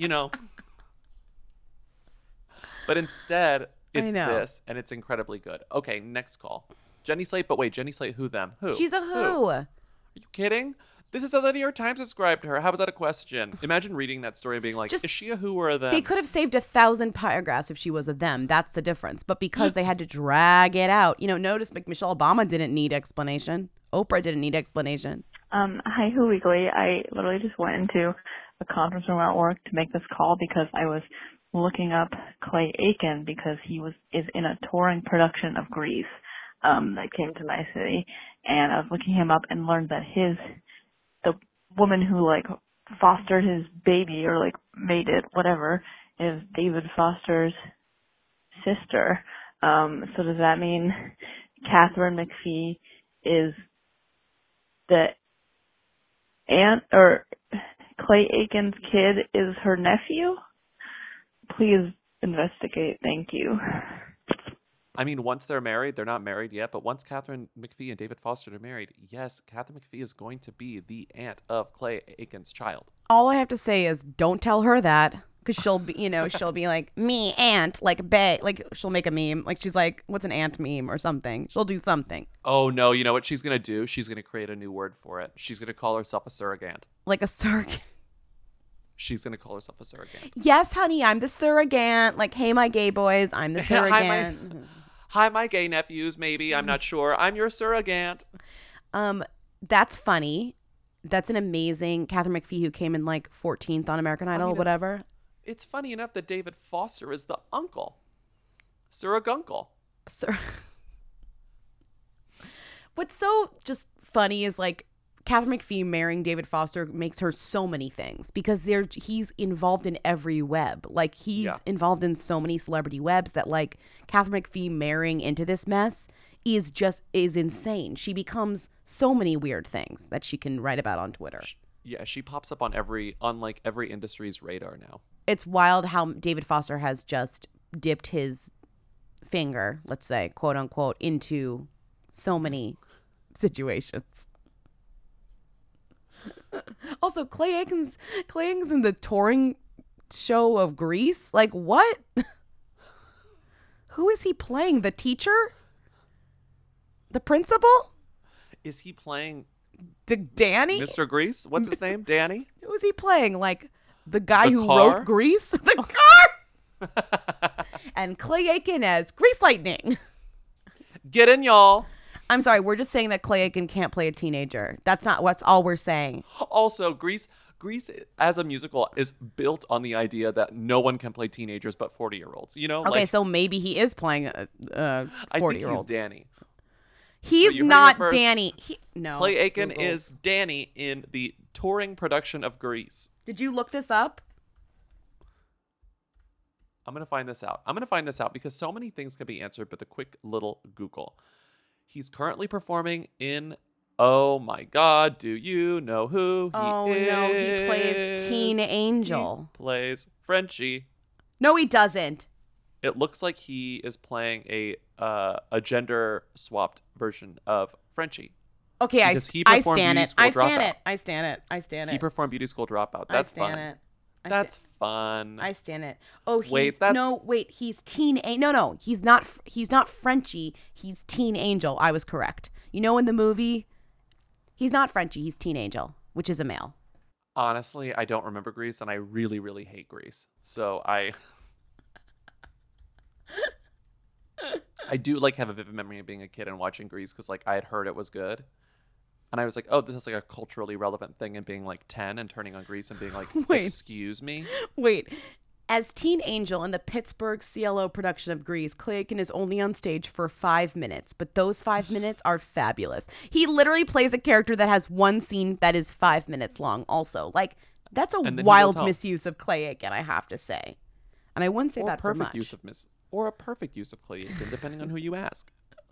But instead, it's this, and it's incredibly good. Okay, next call. Jenny Slate, but wait, Jenny Slate, who them? Who? She's a who? Are you kidding? This is how the New York Times described her. How was that a question? Imagine reading that story and being like, is she a who or a them? They could have saved 1,000 paragraphs if she was a them. That's the difference. But because they had to drag it out, notice Michelle Obama didn't need explanation. Oprah didn't need explanation. Hi, Who Weekly. I literally just went into a conference room at work to make this call because I was looking up Clay Aiken because he is in a touring production of Grease that came to my city, and I was looking him up and learned that the woman who like fostered his baby or like made it, whatever, is David Foster's sister. So does that mean Katharine McPhee is the aunt, or Clay Aiken's kid is her nephew? Please investigate. Thank you. I mean, once they're married, they're not married yet, but once Katharine McPhee and David Foster are married, yes, Katharine McPhee is going to be the aunt of Clay Aiken's child. All I have to say is don't tell her that. Because she'll be, she'll be like, me, aunt, like, bae. Like, she'll make a meme. Like, she's like, what's an aunt meme or something? She'll do something. Oh, no. You know what she's going to do? She's going to create a new word for it. She's going to call herself a surrogate. Like a surrogate. She's going to call herself a surrogate. Yes, honey, I'm the surrogate. Like, hey, my gay boys, I'm the surrogate. Hi, my gay nephews, maybe. I'm not sure. I'm your surrogate. That's funny. That's an amazing Catherine McPhee, who came in like 14th on American Idol, whatever. It's funny enough that David Foster is the uncle. Surroguncle. What's so just funny is like Catherine McPhee marrying David Foster makes her so many things because he's involved in every web. Like he's involved in so many celebrity webs that like Catherine McPhee marrying into this mess is insane. She becomes so many weird things that she can write about on Twitter. Yeah, she pops up on every industry's radar now. It's wild how David Foster has just dipped his finger, let's say, quote unquote, into so many situations. Also, Clay Aiken's in the touring show of Grease. Like, what? Who is he playing? The teacher? The principal? Is he playing Danny? Mr. Grease? What's his name? Danny? Who is he playing? Like the guy who car? wrote Grease? The car? And Clay Aiken as Grease Lightning. Get in, y'all. I'm sorry, we're just saying that Clay Aiken can't play a teenager. That's all we're saying. Also, Grease as a musical is built on the idea that no one can play teenagers but 40-year-olds. You know? Okay, so maybe he is playing a 40-year-old. I think he's Danny. He's not Danny. No. Clay Aiken is Danny in the touring production of Grease. Did you look this up? I'm going to find this out because so many things can be answered with a quick little Google. He's currently performing in, oh my God, do you know who he is? No, he plays Teen Angel. He plays Frenchie. No, he doesn't. It looks like he is playing a gender swapped version of Frenchie. Okay, I stand it. He performed Beauty School Dropout. That's fun. That's fun. I stand it. Oh, he's Teen Angel. No, he's not Frenchie. He's Teen Angel. I was correct. You know, in the movie, he's not Frenchie. He's Teen Angel, which is a male. Honestly, I don't remember Grease, and I really, really hate Grease. So I do like have a vivid memory of being a kid and watching Grease because like I had heard it was good. And I was like, oh, this is like a culturally relevant thing, and being like 10 and turning on Grease and being like, excuse me? Wait. As Teen Angel in the Pittsburgh CLO production of Grease, Clay Aiken is only on stage for 5 minutes, but those 5 minutes are fabulous. He literally plays a character that has one scene that is 5 minutes long also. Like, that's a wild misuse of Clay Aiken, I have to say. And I wouldn't say that for much. Or a perfect use of Clay Aiken, depending on who you ask.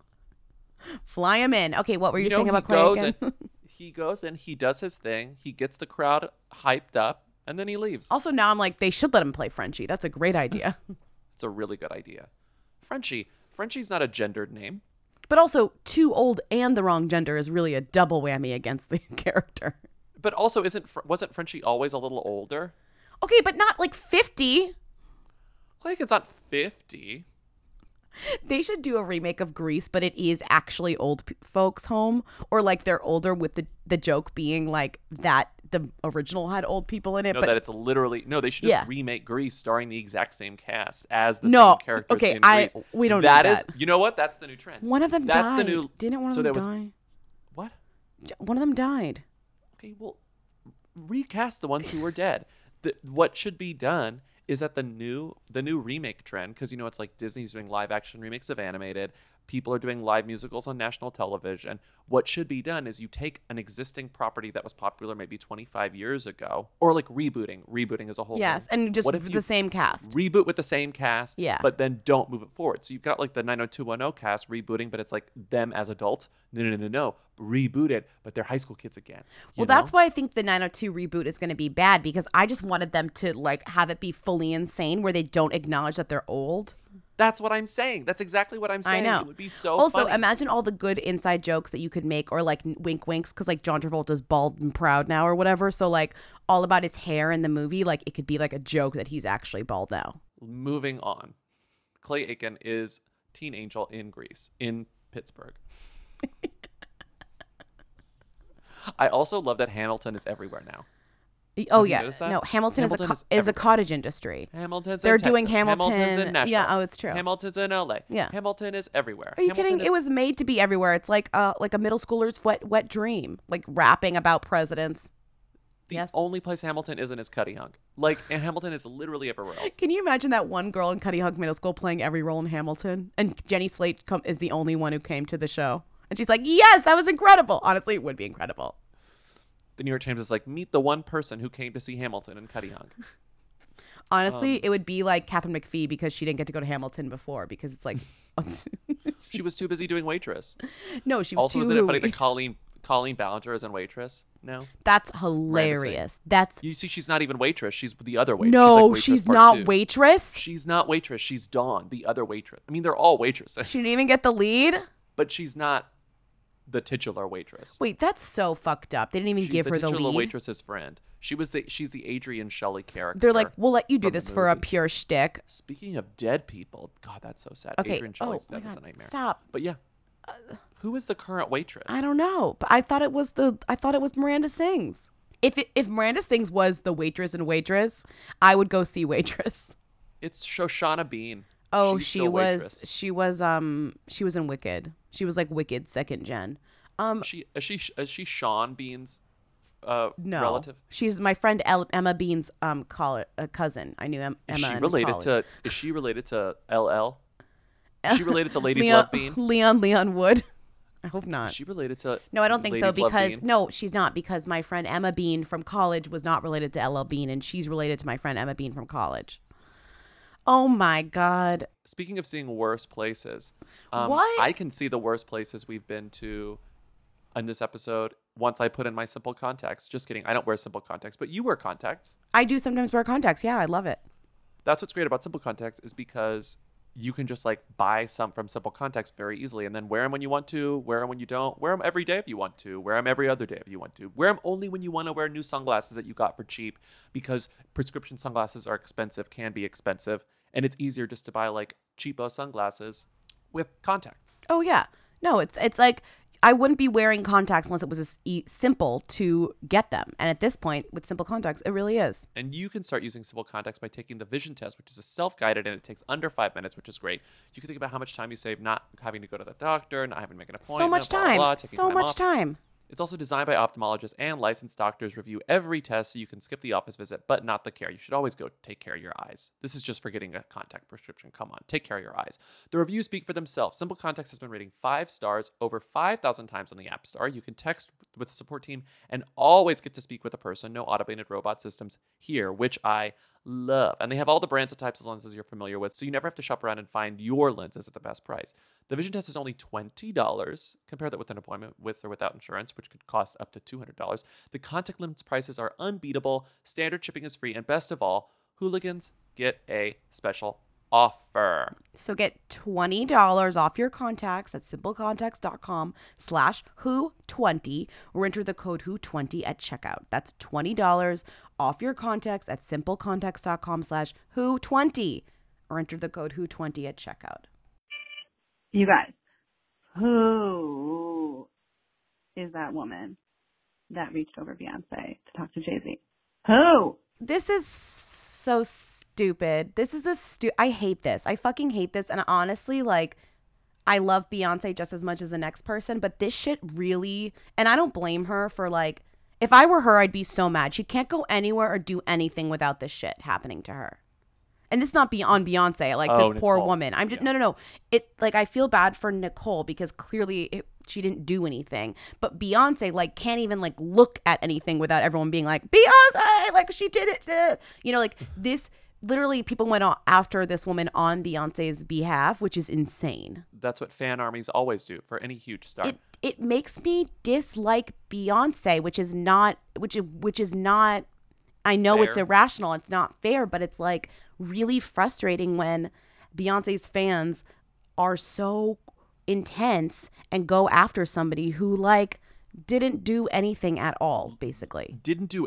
Fly him in. Okay, what were you saying about Clay Aiken? He goes in, he does his thing, he gets the crowd hyped up, and then he leaves. Also, now I'm like, they should let him play Frenchie. That's a great idea. It's a really good idea. Frenchie's not a gendered name. But also, too old and the wrong gender is really a double whammy against the character. But also, wasn't Frenchie always a little older? Okay, but not like 50. Clay Aiken's not 50. They should do a remake of Grease, but it is actually old folks' home, or like they're older with the joke being like that the original had old people in it. No, that it's literally they should just remake Grease starring the exact same cast as the same characters. Okay, in Grease. We don't. That is, you know what? That's the new trend. One of them died. The new. Didn't one of them die? What? One of them died. Okay, well, recast the ones who were dead. What should be done is that the new remake trend, because it's like Disney's doing live action remakes of animated, people are doing live musicals on national television. What should be done is you take an existing property that was popular maybe 25 years ago, or like rebooting as a whole. Yes, and just with the same cast. Reboot with the same cast, but then don't move it forward. So you've got like the 90210 cast rebooting, but it's like them as adults. No. Reboot it, but they're high school kids again. Well, that's why I think the 902 reboot is going to be bad, because I just wanted them to like have it be fully insane where they don't acknowledge that they're old. That's what I'm saying. That's exactly what I'm saying. I know. It would be so also, funny. imagine all the good inside jokes that you could make, or like wink winks, because like John Travolta's bald and proud now or whatever. So like all about his hair in the movie, like it could be like a joke that he's actually bald now. Moving on. Clay Aiken is teen angel in Greece, in Pittsburgh. I also love that Hamilton is everywhere now. Oh Have you yeah, noticed that? no. Hamilton is Hamilton a everywhere. cottage industry. Hamilton's They're in doing Texas. Hamilton's in Nashville. Yeah, oh, it's true. Hamilton's in LA. Yeah. Hamilton is everywhere. Are you Hamilton kidding? is- It was made to be everywhere. It's like a middle schooler's wet dream, like rapping about presidents. The only place Hamilton isn't is Cuttyhunk. Like, and Hamilton is literally everywhere else. Can you imagine that one girl in Cuttyhunk Middle School playing every role in Hamilton? And Jenny Slate is the only one who came to the show. And she's like, yes, that was incredible. Honestly, it would be incredible. The New York Times is like, meet the one person who came to see Hamilton in Cuttyhunk. Honestly, it would be like Catherine McPhee because she didn't get to go to Hamilton before because it's like... She was too busy doing Waitress. No, she was also, too... isn't it funny that Colleen Ballinger is in Waitress now? That's hilarious. That's... You see, she's not even Waitress. She's the other Waitress. No, she's, she's Part not 2. Waitress. She's not Waitress. She's Dawn, the other Waitress. I mean, they're all waitresses. She didn't even get the lead? But she's not the titular waitress. Wait, that's so fucked up. They didn't even give her the titular lead. waitress's friend. She's the Adrian Shelley character. They're like, we'll let you do from this the for a movie. pure shtick. Speaking of dead people, God, that's so sad. Okay. Adrian Shelley's my death is a God. nightmare. Stop. But yeah, who is the current waitress? I don't know, but I thought it was Miranda Sings. If Miranda Sings was the waitress in Waitress, I would go see Waitress. It's Shoshana Bean. Oh, She's she still was waitress. she was in Wicked. She was like Wicked second gen. Is she Sean Bean's No, relative? she's my friend Emma Bean's cousin. I knew Emma. Is she in related college. to? Is she related to LL? Is she related to Ladies Leon, Love Bean? Leon Wood. I hope not. Is she related to? No, I don't think so Ladies Love because Bean? no, she's not because my friend Emma Bean from college was not related to LL Bean and she's related to my friend Emma Bean from college. Oh my God. Speaking of seeing worse places, What? I can see the worst places we've been to in this episode once I put in my simple contacts. Just kidding. I don't wear simple contacts, but you wear contacts. I do sometimes wear contacts. Yeah, I love it. That's what's great about simple contacts is because you can just like buy some from Simple Contacts very easily and then wear them when you want to, wear them when you don't, wear them every day if you want to, wear them every other day if you want to, wear them only when you want to wear new sunglasses that you got for cheap because prescription sunglasses are expensive, can be expensive, and it's easier just to buy like cheapo sunglasses with contacts. Oh yeah. No, it's like I wouldn't be wearing contacts unless it was just simple to get them. And at this point with Simple Contacts, it really is. And you can start using Simple Contacts by taking the vision test, which is a self-guided and it takes under 5 minutes, which is great. You can think about how much time you save not having to go to the doctor, not having to make an appointment. So much blah, blah, time. blah, taking So much off. time. It's also designed by ophthalmologists and licensed doctors review every test so you can skip the office visit, but not the care. You should always go take care of your eyes. This is just for getting a contact prescription. Come on, take care of your eyes. The reviews speak for themselves. Simple Contacts has been rating 5 stars over 5,000 times on the App Store. You can text with the support team and always get to speak with a person. No automated robot systems here, which I love. And they have all the brands and types of lenses you're familiar with, so you never have to shop around and find your lenses at the best price. The vision test is only $20. Compare that with an appointment with or without insurance, which could cost up to $200. The contact lens prices are unbeatable. Standard shipping is free. And best of all, hooligans get a special offer. So get $20 off your contacts at simplecontacts.com/who20 or enter the code who20 at checkout. That's $20 off your contacts at simplecontacts.com/who20 or enter the code who20 at checkout. You guys, who is that woman that reached over Beyonce to talk to Jay-Z? Who? This is so stupid. This is I hate this. I fucking hate this. And honestly, like, I love Beyonce just as much as the next person, but this shit really, and I don't blame her for like, if I were her, I'd be so mad. She can't go anywhere or do anything without this shit happening to her. And this is not on Beyonce, like this poor Nicole. woman. I'm just, no. It, like, I feel bad for Nicole because clearly she didn't do anything. But Beyonce, like, can't even, like, look at anything without everyone being like, Beyonce, like, she did it. You know, like, this, literally, people went after this woman on Beyonce's behalf, which is insane. That's what fan armies always do for any huge star. It makes me dislike Beyonce, which is not, I know it's Fair. irrational. It's not fair, but it's like really frustrating when Beyonce's fans are so intense and go after somebody who like didn't do anything at all, basically. Didn't do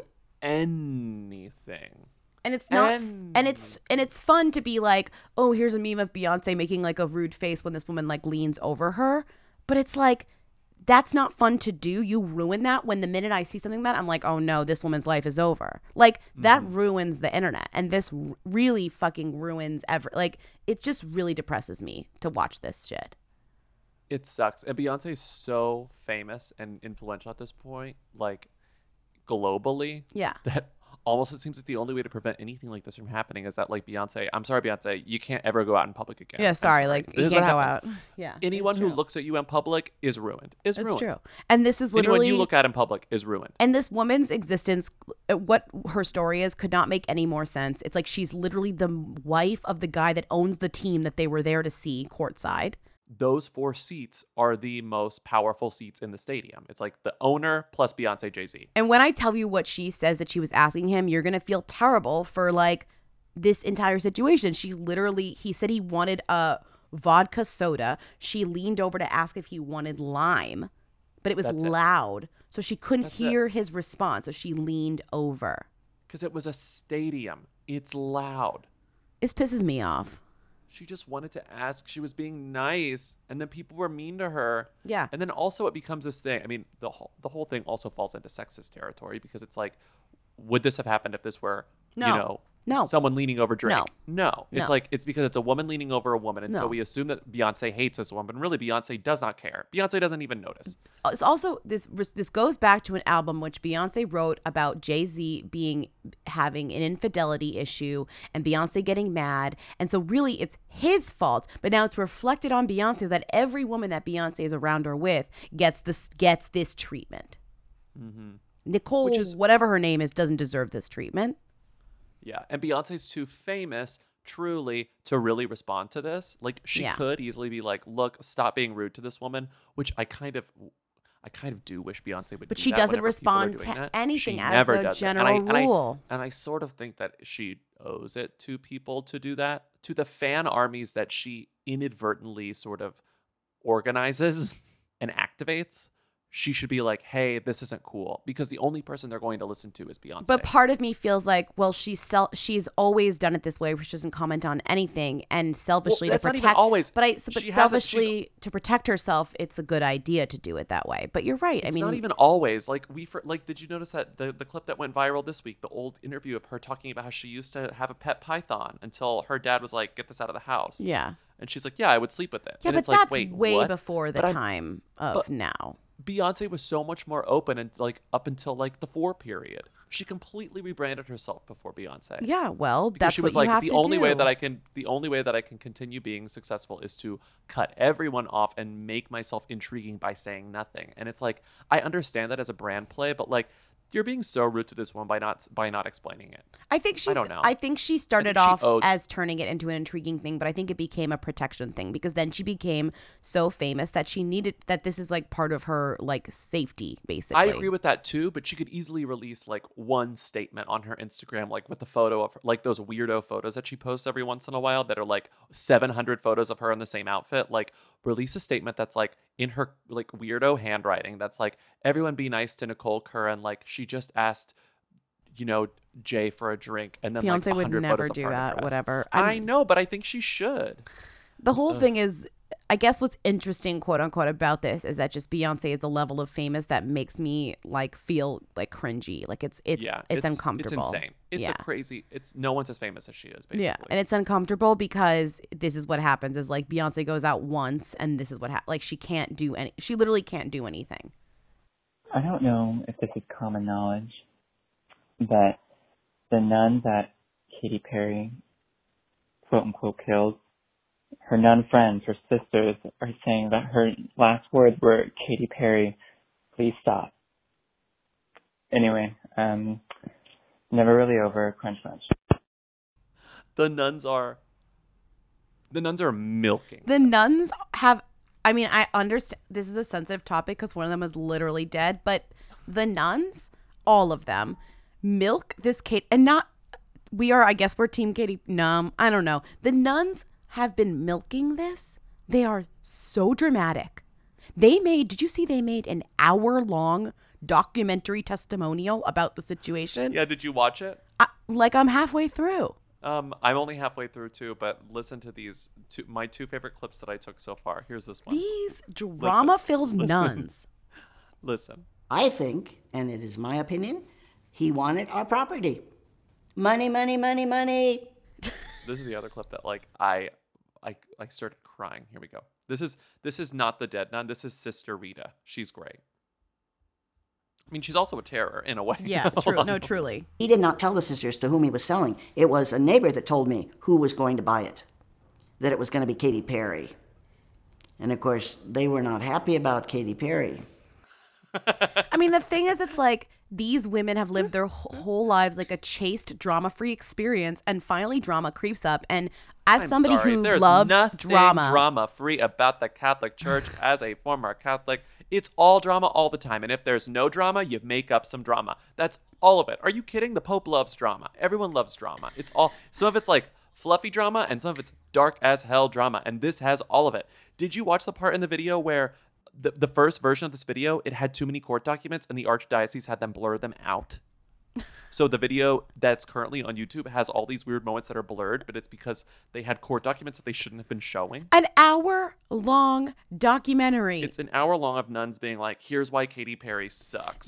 anything. And it's not and it's fun to be like, oh, here's a meme of Beyonce making like a rude face when this woman like leans over her. But it's like, that's not fun to do. You ruin that when the minute I see something that I'm like, oh no, this woman's life is over. Like that ruins the internet. And this really fucking ruins like it just really depresses me to watch this shit. It sucks. And Beyonce is so famous and influential at this point, like globally. Yeah. That almost it seems like the only way to prevent anything like this from happening is that like Beyonce, I'm sorry, Beyonce, you can't ever go out in public again. Yeah, sorry. Like you can't go out. Yeah. Anyone who looks at you in public is ruined. It's ruined. true. And this is literally anyone you look at in public is ruined. And this woman's existence, what her story is, could not make any more sense. It's like she's literally the wife of the guy that owns the team that they were there to see courtside. Those 4 seats are the most powerful seats in the stadium. It's like the owner plus Beyonce, Jay-Z. And when I tell you what she says that she was asking him, you're going to feel terrible for like this entire situation. He said he wanted a vodka soda. She leaned over to ask if he wanted lime, but it was loud. So she couldn't hear his response. So she leaned over. Because it was a stadium. It's loud. This pisses me off. She just wanted to ask. She was being nice, and then people were mean to her. Yeah. And then also it becomes this thing. I mean, the whole thing also falls into sexist territory because it's like, would this have happened if this were, someone leaning over Drake? No. It's like, it's because it's a woman leaning over a woman, and so we assume that Beyonce hates this woman, but really Beyonce does not care. Beyonce doesn't even notice. It's also, this goes back to an album which Beyonce wrote about Jay-Z having an infidelity issue and Beyonce getting mad. And so really it's his fault, but now it's reflected on Beyonce that every woman that Beyonce is around her with gets this treatment. Mm-hmm. Nicole, whatever her name is, doesn't deserve this treatment. Yeah, and Beyonce's too famous, truly, to really respond to this. Like, she could easily be like, look, stop being rude to this woman, which I kind of do wish Beyonce would do that. But she doesn't respond to anything as a general rule. And I sort of think that she owes it to people to do that, to the fan armies that she inadvertently sort of organizes and activates. She should be like, hey, this isn't cool, because the only person they're going to listen to is Beyonce. But part of me feels like, well, she's always done it this way, where she doesn't comment on anything, and selfishly to protect. Not even always. But selfishly to protect herself, it's a good idea to do it that way. But you're right. It's not even always. Like did you notice that the clip that went viral this week, the old interview of her talking about how she used to have a pet python until her dad was like, get this out of the house. Yeah. And she's like, yeah, I would sleep with it. Yeah, and but it's like, that's wait, way what? before the time of now. Beyonce was so much more open and like up until like the 4 period. She completely rebranded herself before Beyonce. Yeah, well, because that's she was what like, you have the to only do. way that I can continue being successful is to cut everyone off and make myself intriguing by saying nothing. And it's like, I understand that as a brand play, but like, you're being so rude to this one by not explaining it. I think she started off as turning it into an intriguing thing, but I think it became a protection thing, because then she became so famous that she needed that this is like part of her like safety, basically. I agree with that too, but she could easily release like one statement on her Instagram, like with the photo of her, like those weirdo photos that she posts every once in a while that are like 700 photos of her in the same outfit. Like, release a statement that's like in her like weirdo handwriting that's like, everyone be nice to Nicole Curran, like she just asked, Jay for a drink, and then Beyonce like 100 would never photos of do her in a that. dress. Whatever. I know, but I think she should. The whole thing is, I guess what's interesting, quote unquote, about this is that just Beyonce is a level of famous that makes me like feel like cringy. Like it's uncomfortable. It's insane. It's a crazy. No one's as famous as she is, basically. Yeah, and it's uncomfortable because this is what happens. Is like Beyonce goes out once, and this is what happens. Like she literally can't do anything. I don't know if this is common knowledge, but the nun that Katy Perry, quote unquote, killed, her nun friends, her sisters, are saying that her last words were, Katy Perry, please stop. Anyway, never really over Crunch Lunch. The nuns are milking. The nuns have, I understand this is a sensitive topic because one of them is literally dead, but the nuns, all of them, milk this Kate, and not, we're team Katy, I don't know. The nuns have been milking this. They are so dramatic. Did you see they made an hour-long documentary testimonial about the situation? Yeah, did you watch it? I'm halfway through. I'm only halfway through too, but listen to these my two favorite clips that I took so far. Here's this one. These drama-filled nuns. Listen. I think, and it is my opinion, he wanted our property. Money, money, money, money. This is the other clip that like I started crying. Here we go. This is not the dead nun. This is Sister Rita. She's great. I mean, she's also a terror in a way. Yeah, true. No, truly. He did not tell the sisters to whom he was selling. It was a neighbor that told me who was going to buy it, that it was going to be Katy Perry. And of course, they were not happy about Katy Perry. I mean, the thing is, it's like these women have lived their whole lives like a chaste, drama-free experience, and finally drama creeps up. And as somebody who loves drama, drama-free about the Catholic Church, as a former Catholic, it's all drama all the time. And if there's no drama, you make up some drama. That's all of it. Are you kidding? The Pope loves drama. Everyone loves drama. It's all, some of it's like fluffy drama and some of it's dark as hell drama. And this has all of it. Did you watch the part in the video where the first version of this video, it had too many court documents and the archdiocese had them blur them out? So the video that's currently on YouTube has all these weird moments that are blurred, but it's because they had court documents that they shouldn't have been showing. An hour-long documentary. It's an hour long of nuns being like, here's why Katy Perry sucks.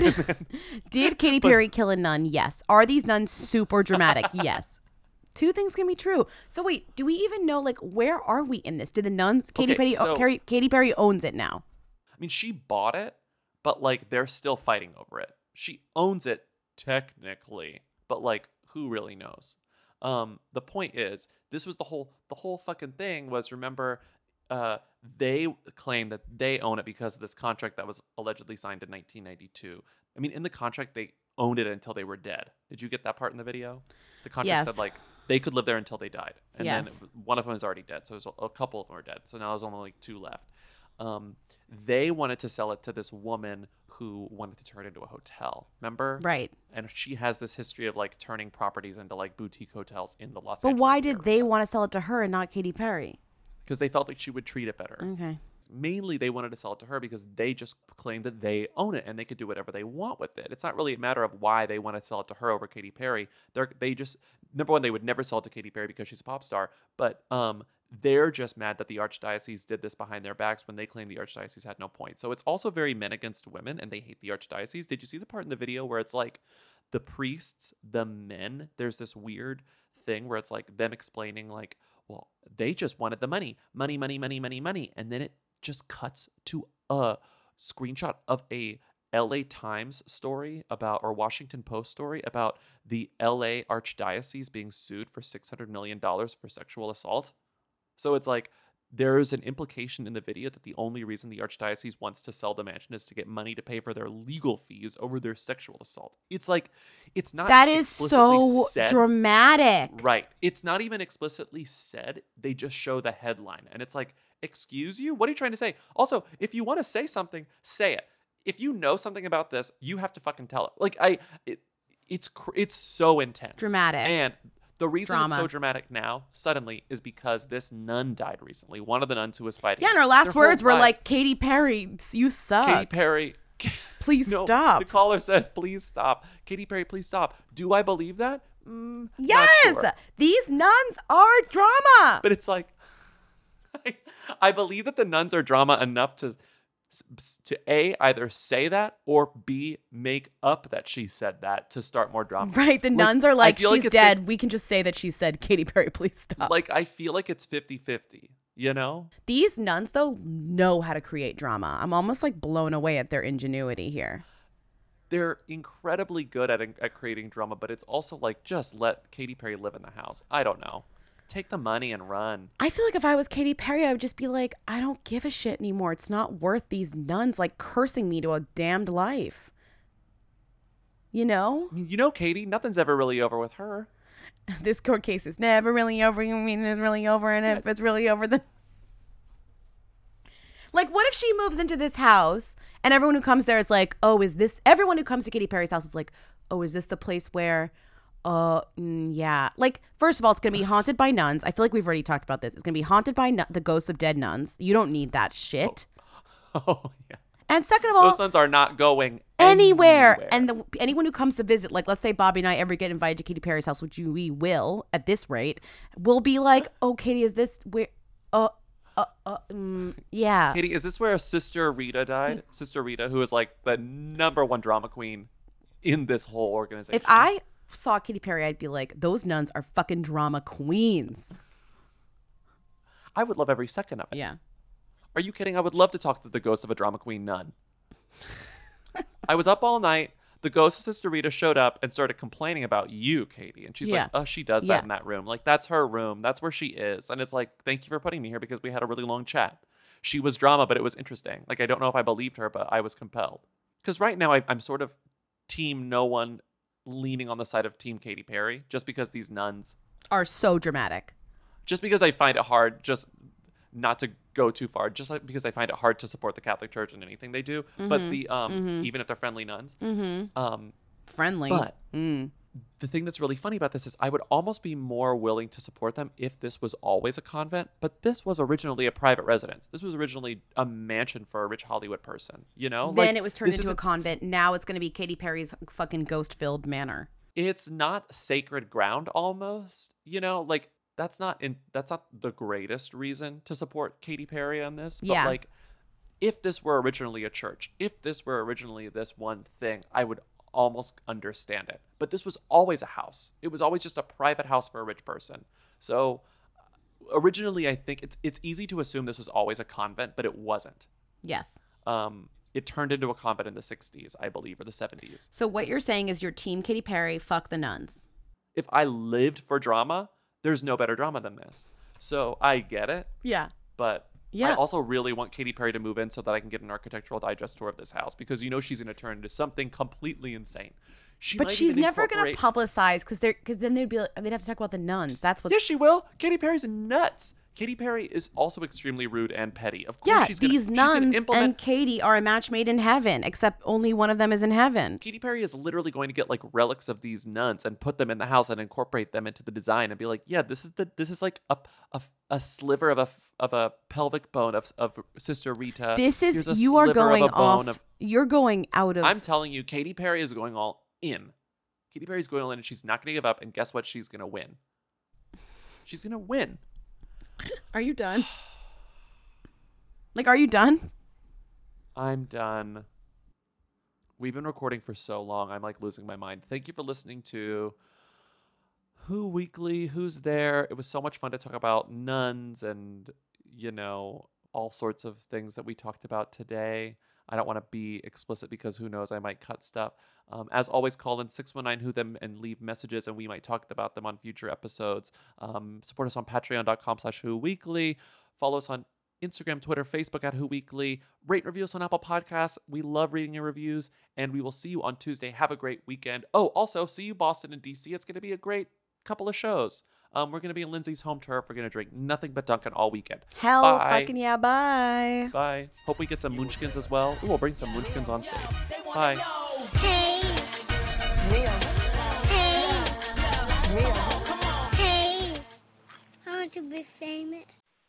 Did Katy Perry kill a nun? Yes. Are these nuns super dramatic? Yes. Two things can be true. So wait, do we even know, like, where are we in this? Did the nuns, Katy Perry owns it now? I mean, she bought it, but like they're still fighting over it. She owns it technically, but like who really knows? The point is, this was the whole fucking thing was, remember, they claim that they own it because of this contract that was allegedly signed in 1992. I mean, in the contract, they owned it until they were dead. Did you get that part in the video? The contract said like they could live there until they died. And then one of them is already dead. So there's a couple of them are dead. So now there's only like two left. They wanted to sell it to this woman who wanted to turn it into a hotel. Remember? Right. And she has this history of like turning properties into like boutique hotels in the Los Angeles But why area. did they want to sell it to her and not Katy Perry? Because they felt like she would treat it better. Okay. Mainly they wanted to sell it to her because they just claimed that they own it and they could do whatever they want with it. It's not really a matter of why they want to sell it to her over Katy Perry. They just, number one, they would never sell it to Katy Perry because she's a pop star. But they're just mad that the archdiocese did this behind their backs when they claim the archdiocese had no point. So it's also very men against women and they hate the archdiocese. Did you see the part in the video where it's like the priests, the men, there's this weird thing where it's like them explaining like, well, they just wanted the money. Money, money, money, money, money. And then it just cuts to a screenshot of a LA Times story about, or Washington Post story about the LA Archdiocese being sued for $600 million for sexual assault. So it's like there's an implication in the video that the only reason the Archdiocese wants to sell the mansion is to get money to pay for their legal fees over their sexual assault. It's like, it's not. That is so dramatic. Right. It's not even explicitly said. They just show the headline. And it's like, excuse you? What are you trying to say? Also, if you want to say something, say it. If you know something about this, you have to fucking tell it. Like, it's so intense. Dramatic. And the reason it's so dramatic now, suddenly, is because this nun died recently. One of the nuns who was fighting. Yeah, and her last words were like, Katy Perry, you suck. Katy Perry. Please stop. The caller says, please stop. Katy Perry, please stop. Do I believe that? Yes! Sure. These nuns are drama. But it's like, I believe that the nuns are drama enough to A, either say that, or B, make up that she said that to start more drama. Right, the nuns are like, she's dead. We can just say that she said, Katy Perry, please stop. Like, I feel like it's 50-50, you know? These nuns, though, know how to create drama. I'm almost like blown away at their ingenuity here. They're incredibly good at creating drama, but it's also like, just let Katy Perry live in the house. I don't know. Take the money and run. I feel like if I was Katy Perry, I would just be like, I don't give a shit anymore. It's not worth these nuns like cursing me to a damned life. You know? You know, Katy, nothing's ever really over with her. This court case is never really over. You mean it's really over? And if it's really over, then... Like, what if she moves into this house and everyone who comes there is like, oh, is this... Everyone who comes to Katy Perry's house is like, oh, is this the place where... Yeah. Like, first of all, it's going to be haunted by nuns. I feel like we've already talked about this. It's going to be haunted by the ghosts of dead nuns. You don't need that shit. Oh, yeah. And second of all, those nuns are not going anywhere. And anyone who comes to visit, like, let's say Bobby and I ever get invited to Katy Perry's house, which we will at this rate, we'll be like, oh, Katy, is this where, yeah. Katy, is this where Sister Rita died? Sister Rita, who is like the #1 drama queen in this whole organization. If I saw Katy Perry, I'd be like, those nuns are fucking drama queens. I would love every second of it. Yeah. Are you kidding? I would love to talk to the ghost of a drama queen nun. I was up all night. The ghost of Sister Rita showed up and started complaining about you, Katy. And she's like, oh, she does that in that room. Like, that's her room. That's where she is. And it's like, thank you for putting me here because we had a really long chat. She was drama, but it was interesting. Like, I don't know if I believed her, but I was compelled. Because right now I'm sort of team no one leaning on the side of team Katy Perry just because these nuns are so dramatic. Just because I find it hard just not to go too far, just like because I find it hard to support the Catholic Church in anything they do. But the even if they're friendly nuns, friendly. But the thing that's really funny about this is I would almost be more willing to support them if this was always a convent. But this was originally a private residence. This was originally a mansion for a rich Hollywood person. You know, then it was turned into a convent. Now it's going to be Katy Perry's fucking ghost-filled manor. It's not sacred ground, almost. You know, like. That's not the greatest reason to support Katy Perry on this. But like, if this were originally a church, if this were originally this one thing, I would almost understand it. But this was always a house. It was always just a private house for a rich person. So originally, I think it's easy to assume this was always a convent, but it wasn't. Yes. It turned into a convent in the 60s, I believe, or the 70s. So what you're saying is your team Katy Perry, fuck the nuns. If I lived for drama, there's no better drama than this. So I get it. Yeah. But I also really want Katy Perry to move in so that I can get an Architectural Digest tour of this house because you know she's going to turn into something completely insane. But she's never going to publicize because then they'd have to talk about the nuns. That's what. Yes, she will. Katy Perry's nuts. Katy Perry is also extremely rude and petty. Of course, these nuns and Katy are a match made in heaven, except only one of them is in heaven. Katy Perry is literally going to get like relics of these nuns and put them in the house and incorporate them into the design and be like, yeah, this is like a sliver of a pelvic bone of Sister Rita. This is you are going off. You're going out of. I'm telling you, Katy Perry is going all in. Katy Perry's going all in, and she's not going to give up. And guess what? She's going to win. She's going to win. Are you done? Like, are you done? I'm done. We've been recording for so long. I'm like losing my mind. Thank you for listening to Who Weekly, Who's There. It was so much fun to talk about nuns and, you know, all sorts of things that we talked about today. I don't want to be explicit because who knows, I might cut stuff. As always, call in 619-WHO-THEM and leave messages, and we might talk about them on future episodes. Support us on patreon.com/WhoWeekly. Follow us on Instagram, Twitter, Facebook at Who Weekly. Rate and review us on Apple Podcasts. We love reading your reviews, and we will see you on Tuesday. Have a great weekend. Oh, also, see you Boston and DC. It's going to be a great couple of shows. We're going to be in Lindsay's home turf. We're going to drink nothing but Dunkin' all weekend. Hell fucking yeah, bye. Bye. Hope we get some Munchkins as well. Ooh, we'll bring some Munchkins on stage. Bye. Hey. Mia. Hey. Mia. Hey. I want to be famous.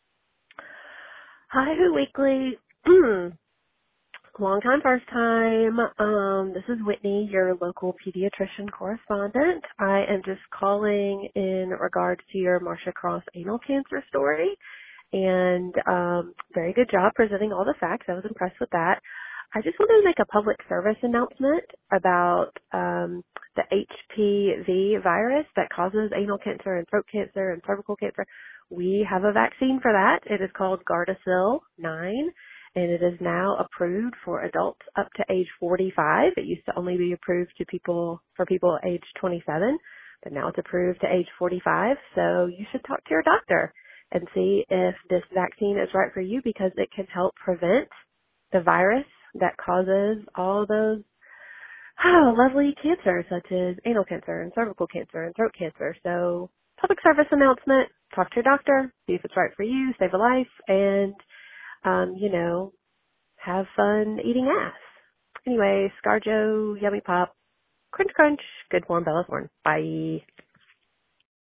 Hi, Who Weekly. Long time, first time. This is Whitney, your local pediatrician correspondent. I am just calling in regards to your Marcia Cross anal cancer story. And very good job presenting all the facts. I was impressed with that. I just wanted to make a public service announcement about the HPV virus that causes anal cancer and throat cancer and cervical cancer. We have a vaccine for that. It is called Gardasil 9, and it is now approved for adults up to age 45. It used to only be approved to people age 27, but now it's approved to age 45. So you should talk to your doctor and see if this vaccine is right for you because it can help prevent the virus that causes all those lovely cancers such as anal cancer and cervical cancer and throat cancer. So public service announcement, talk to your doctor, see if it's right for you, save a life, and, have fun eating ass. Anyway, ScarJo, Yummy Pop, Crunch, crunch. Good morning, Bella Thorne. Bye.